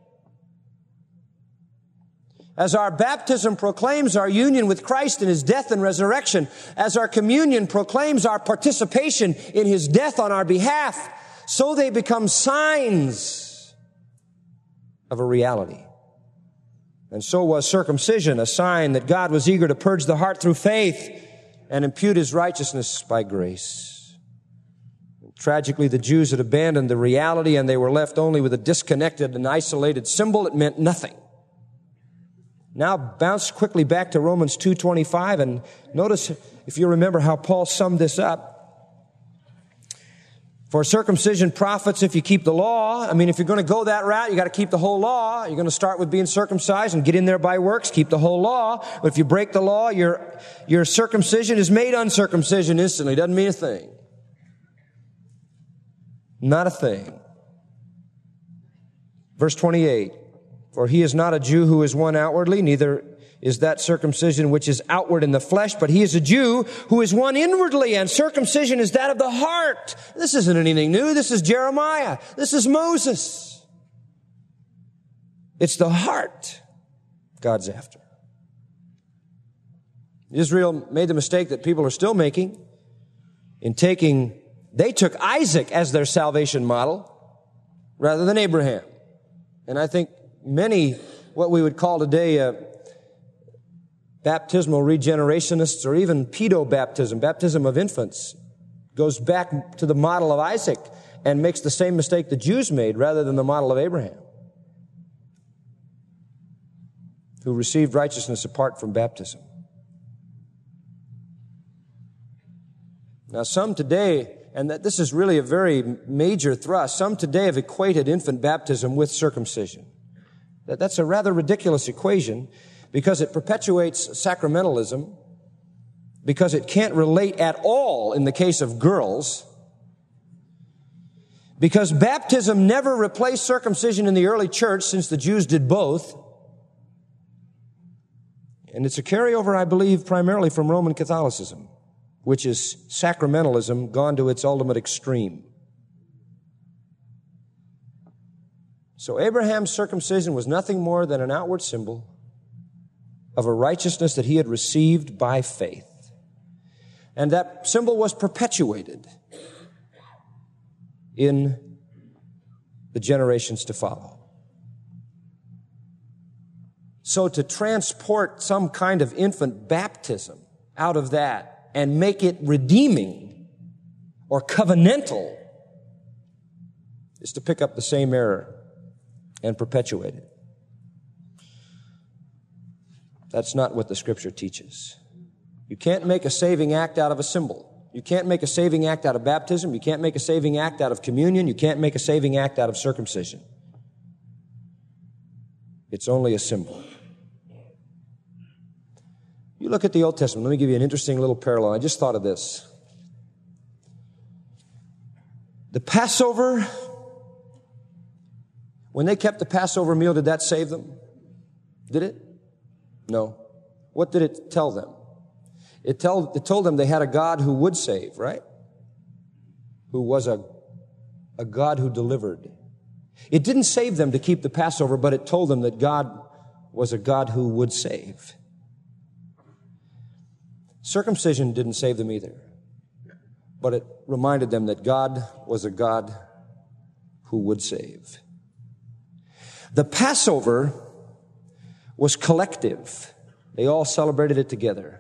As our baptism proclaims our union with Christ in His death and resurrection, as our communion proclaims our participation in His death on our behalf, so they become signs of a reality. And so was circumcision, a sign that God was eager to purge the heart through faith and impute His righteousness by grace. Tragically, the Jews had abandoned the reality, and they were left only with a disconnected and isolated symbol. It meant nothing. Now bounce quickly back to Romans 2:25 and notice, if you remember, how Paul summed this up. For circumcision profits if you keep the law. I mean, if you're going to go that route, you got to keep the whole law. You're going to start with being circumcised and get in there by works, keep the whole law. But if you break the law, your circumcision is made uncircumcision instantly. Doesn't mean a thing. Not a thing. Verse 28. For he is not a Jew who is one outwardly, neither is that circumcision which is outward in the flesh, but he is a Jew who is one inwardly, and circumcision is that of the heart. This isn't anything new. This is Jeremiah. This is Moses. It's the heart God's after. Israel made the mistake that people are still making in they took Isaac as their salvation model rather than Abraham. And I think many, what we would call today baptismal regenerationists, or even pedo-baptism, baptism of infants, goes back to the model of Isaac and makes the same mistake the Jews made rather than the model of Abraham, who received righteousness apart from baptism. Now some today, and this is really a very major thrust, some today have equated infant baptism with circumcision. That's a rather ridiculous equation because it perpetuates sacramentalism, because it can't relate at all in the case of girls, because baptism never replaced circumcision in the early church since the Jews did both. And it's a carryover, I believe, primarily from Roman Catholicism, which is sacramentalism gone to its ultimate extreme. So Abraham's circumcision was nothing more than an outward symbol of a righteousness that he had received by faith. And that symbol was perpetuated in the generations to follow. So to transport some kind of infant baptism out of that and make it redeeming or covenantal is to pick up the same error and perpetuate it. That's not what the Scripture teaches. You can't make a saving act out of a symbol. You can't make a saving act out of baptism. You can't make a saving act out of communion. You can't make a saving act out of circumcision. It's only a symbol. You look at the Old Testament. Let me give you an interesting little parallel. I just thought of this. The Passover, when they kept the Passover meal, did that save them? Did it? No. What did it tell them? It told them they had a God who would save, right? Who was a God who delivered. It didn't save them to keep the Passover, but it told them that God was a God who would save. Circumcision didn't save them either, but it reminded them that God was a God who would save. The Passover was collective. They all celebrated it together.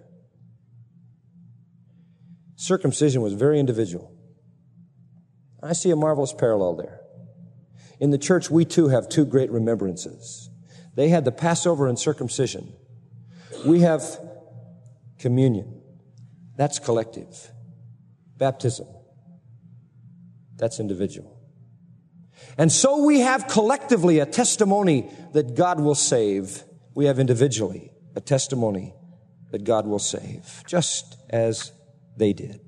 Circumcision was very individual. I see a marvelous parallel there. In the church, we too have two great remembrances. They had the Passover and circumcision. We have communion. That's collective. Baptism. That's individual. And so we have collectively a testimony that God will save. We have individually a testimony that God will save, just as they did.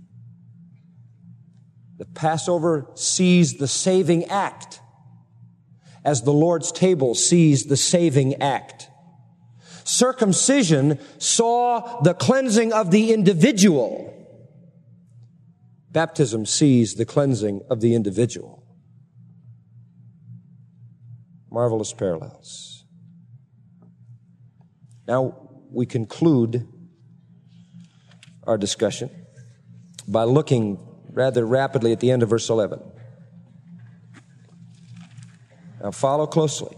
The Passover sees the saving act as the Lord's table sees the saving act. Circumcision saw the cleansing of the individual. Baptism sees the cleansing of the individual. Marvelous parallels. Now, we conclude our discussion by looking rather rapidly at the end of verse 11. Now, follow closely.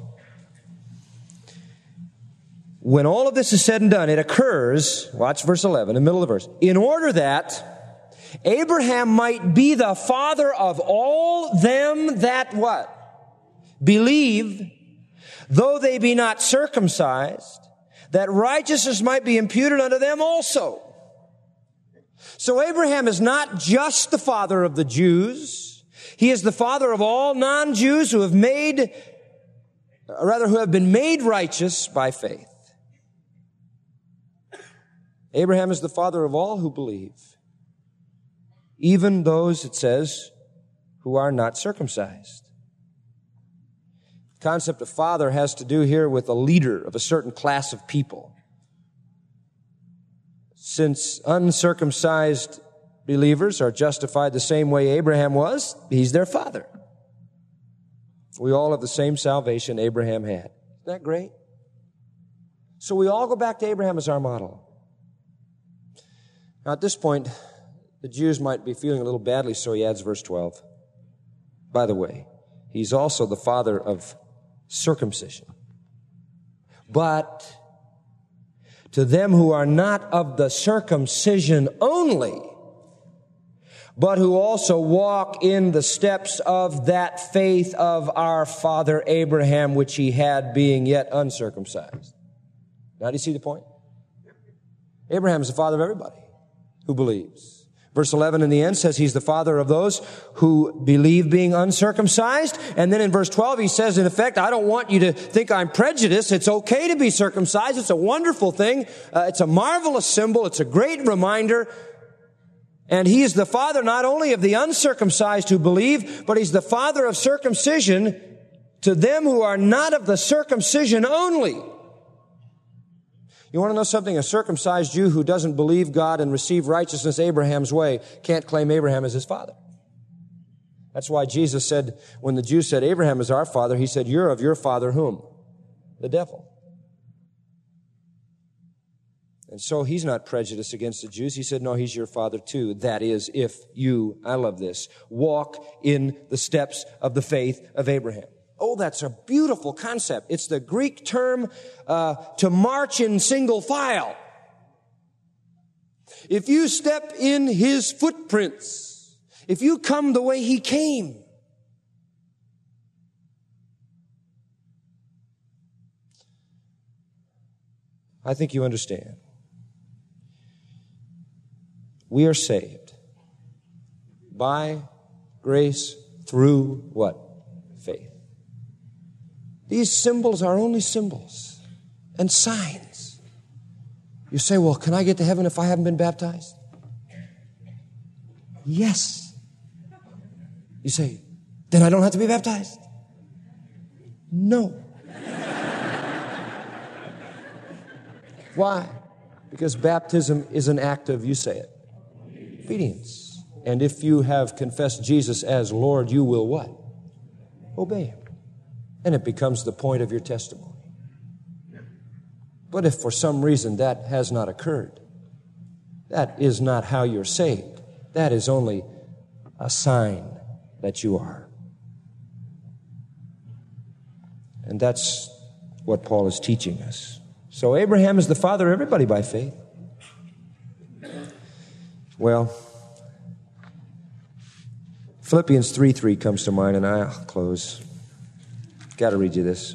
When all of this is said and done, it occurs, watch verse 11, in the middle of the verse, in order that Abraham might be the father of all them that what? Believe, though they be not circumcised, that righteousness might be imputed unto them also. So Abraham is not just the father of the Jews. He is the father of all non-Jews who have been made righteous by faith. Abraham is the father of all who believe, even those, it says, who are not circumcised. The concept of father has to do here with a leader of a certain class of people. Since uncircumcised believers are justified the same way Abraham was, he's their father. We all have the same salvation Abraham had. Isn't that great? So we all go back to Abraham as our model. Now at this point, the Jews might be feeling a little badly, so he adds verse 12. By the way, he's also the father of circumcision. But to them who are not of the circumcision only, but who also walk in the steps of that faith of our father Abraham, which he had being yet uncircumcised. Now do you see the point? Abraham is the father of everybody who believes. Verse 11 in the end says he's the father of those who believe being uncircumcised. And then in verse 12 he says, in effect, I don't want you to think I'm prejudiced. It's okay to be circumcised. It's a wonderful thing. It's a marvelous symbol. It's a great reminder. And he is the father not only of the uncircumcised who believe, but he's the father of circumcision to them who are not of the circumcision only. You want to know something? A circumcised Jew who doesn't believe God and receive righteousness Abraham's way can't claim Abraham as his father. That's why Jesus said, when the Jews said, Abraham is our father, he said, you're of your father whom? The devil. And so he's not prejudiced against the Jews. He said, no, he's your father too. That is, if you, I love this, walk in the steps of the faith of Abraham. Oh, that's a beautiful concept. It's the Greek term to march in single file. If you step in his footprints, if you come the way he came, I think you understand. We are saved by grace through what? Faith. These symbols are only symbols and signs. You say, well, can I get to heaven if I haven't been baptized? Yes. You say, then I don't have to be baptized? No. Why? Because baptism is an act of, you say it, obedience. And if you have confessed Jesus as Lord, you will what? Obey him. And it becomes the point of your testimony. But if for some reason that has not occurred, that is not how you're saved. That is only a sign that you are. And that's what Paul is teaching us. So Abraham is the father of everybody by faith. Well, Philippians 3:3 comes to mind, and I'll close. Got to read you this.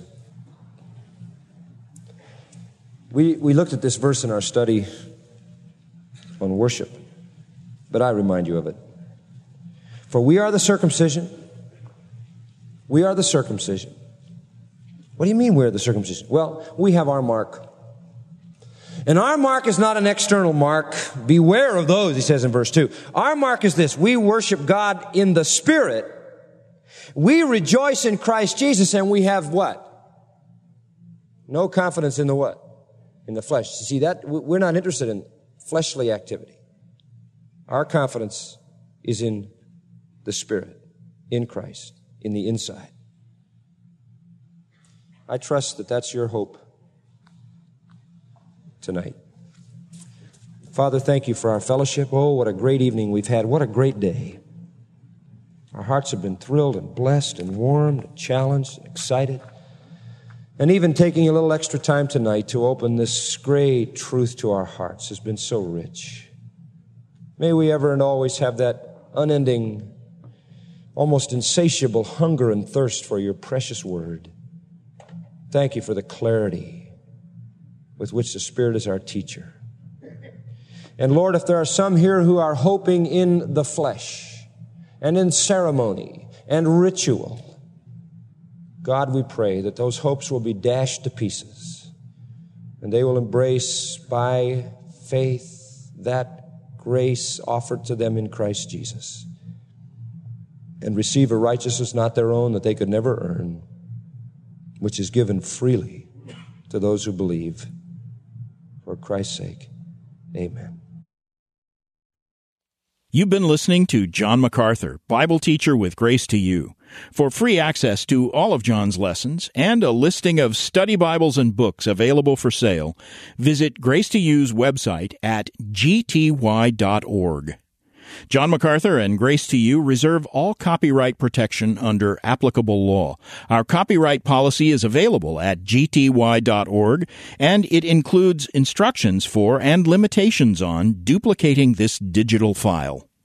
We looked at this verse in our study on worship, but I remind you of it. For we are the circumcision. We are the circumcision. What do you mean we're the circumcision? Well, we have our mark. And our mark is not an external mark. Beware of those, he says in verse 2. Our mark is this. We worship God in the Spirit. We rejoice in Christ Jesus, and we have what? No confidence in the what? In the flesh. You see, that we're not interested in fleshly activity. Our confidence is in the Spirit, in Christ, in the inside. I trust that that's your hope tonight. Father, thank you for our fellowship. Oh, what a great evening we've had. What a great day. Our hearts have been thrilled and blessed and warmed and challenged and excited. And even taking a little extra time tonight to open this great truth to our hearts has been so rich. May we ever and always have that unending, almost insatiable hunger and thirst for your precious word. Thank you for the clarity with which the Spirit is our teacher. And Lord, if there are some here who are hoping in the flesh and in ceremony and ritual, God, we pray that those hopes will be dashed to pieces and they will embrace by faith that grace offered to them in Christ Jesus and receive a righteousness not their own that they could never earn, which is given freely to those who believe. For Christ's sake, amen. You've been listening to John MacArthur, Bible teacher with Grace to You. For free access to all of John's lessons and a listing of study Bibles and books available for sale, visit Grace to You's website at gty.org. John MacArthur and Grace to You reserve all copyright protection under applicable law. Our copyright policy is available at gty.org, and it includes instructions for and limitations on duplicating this digital file.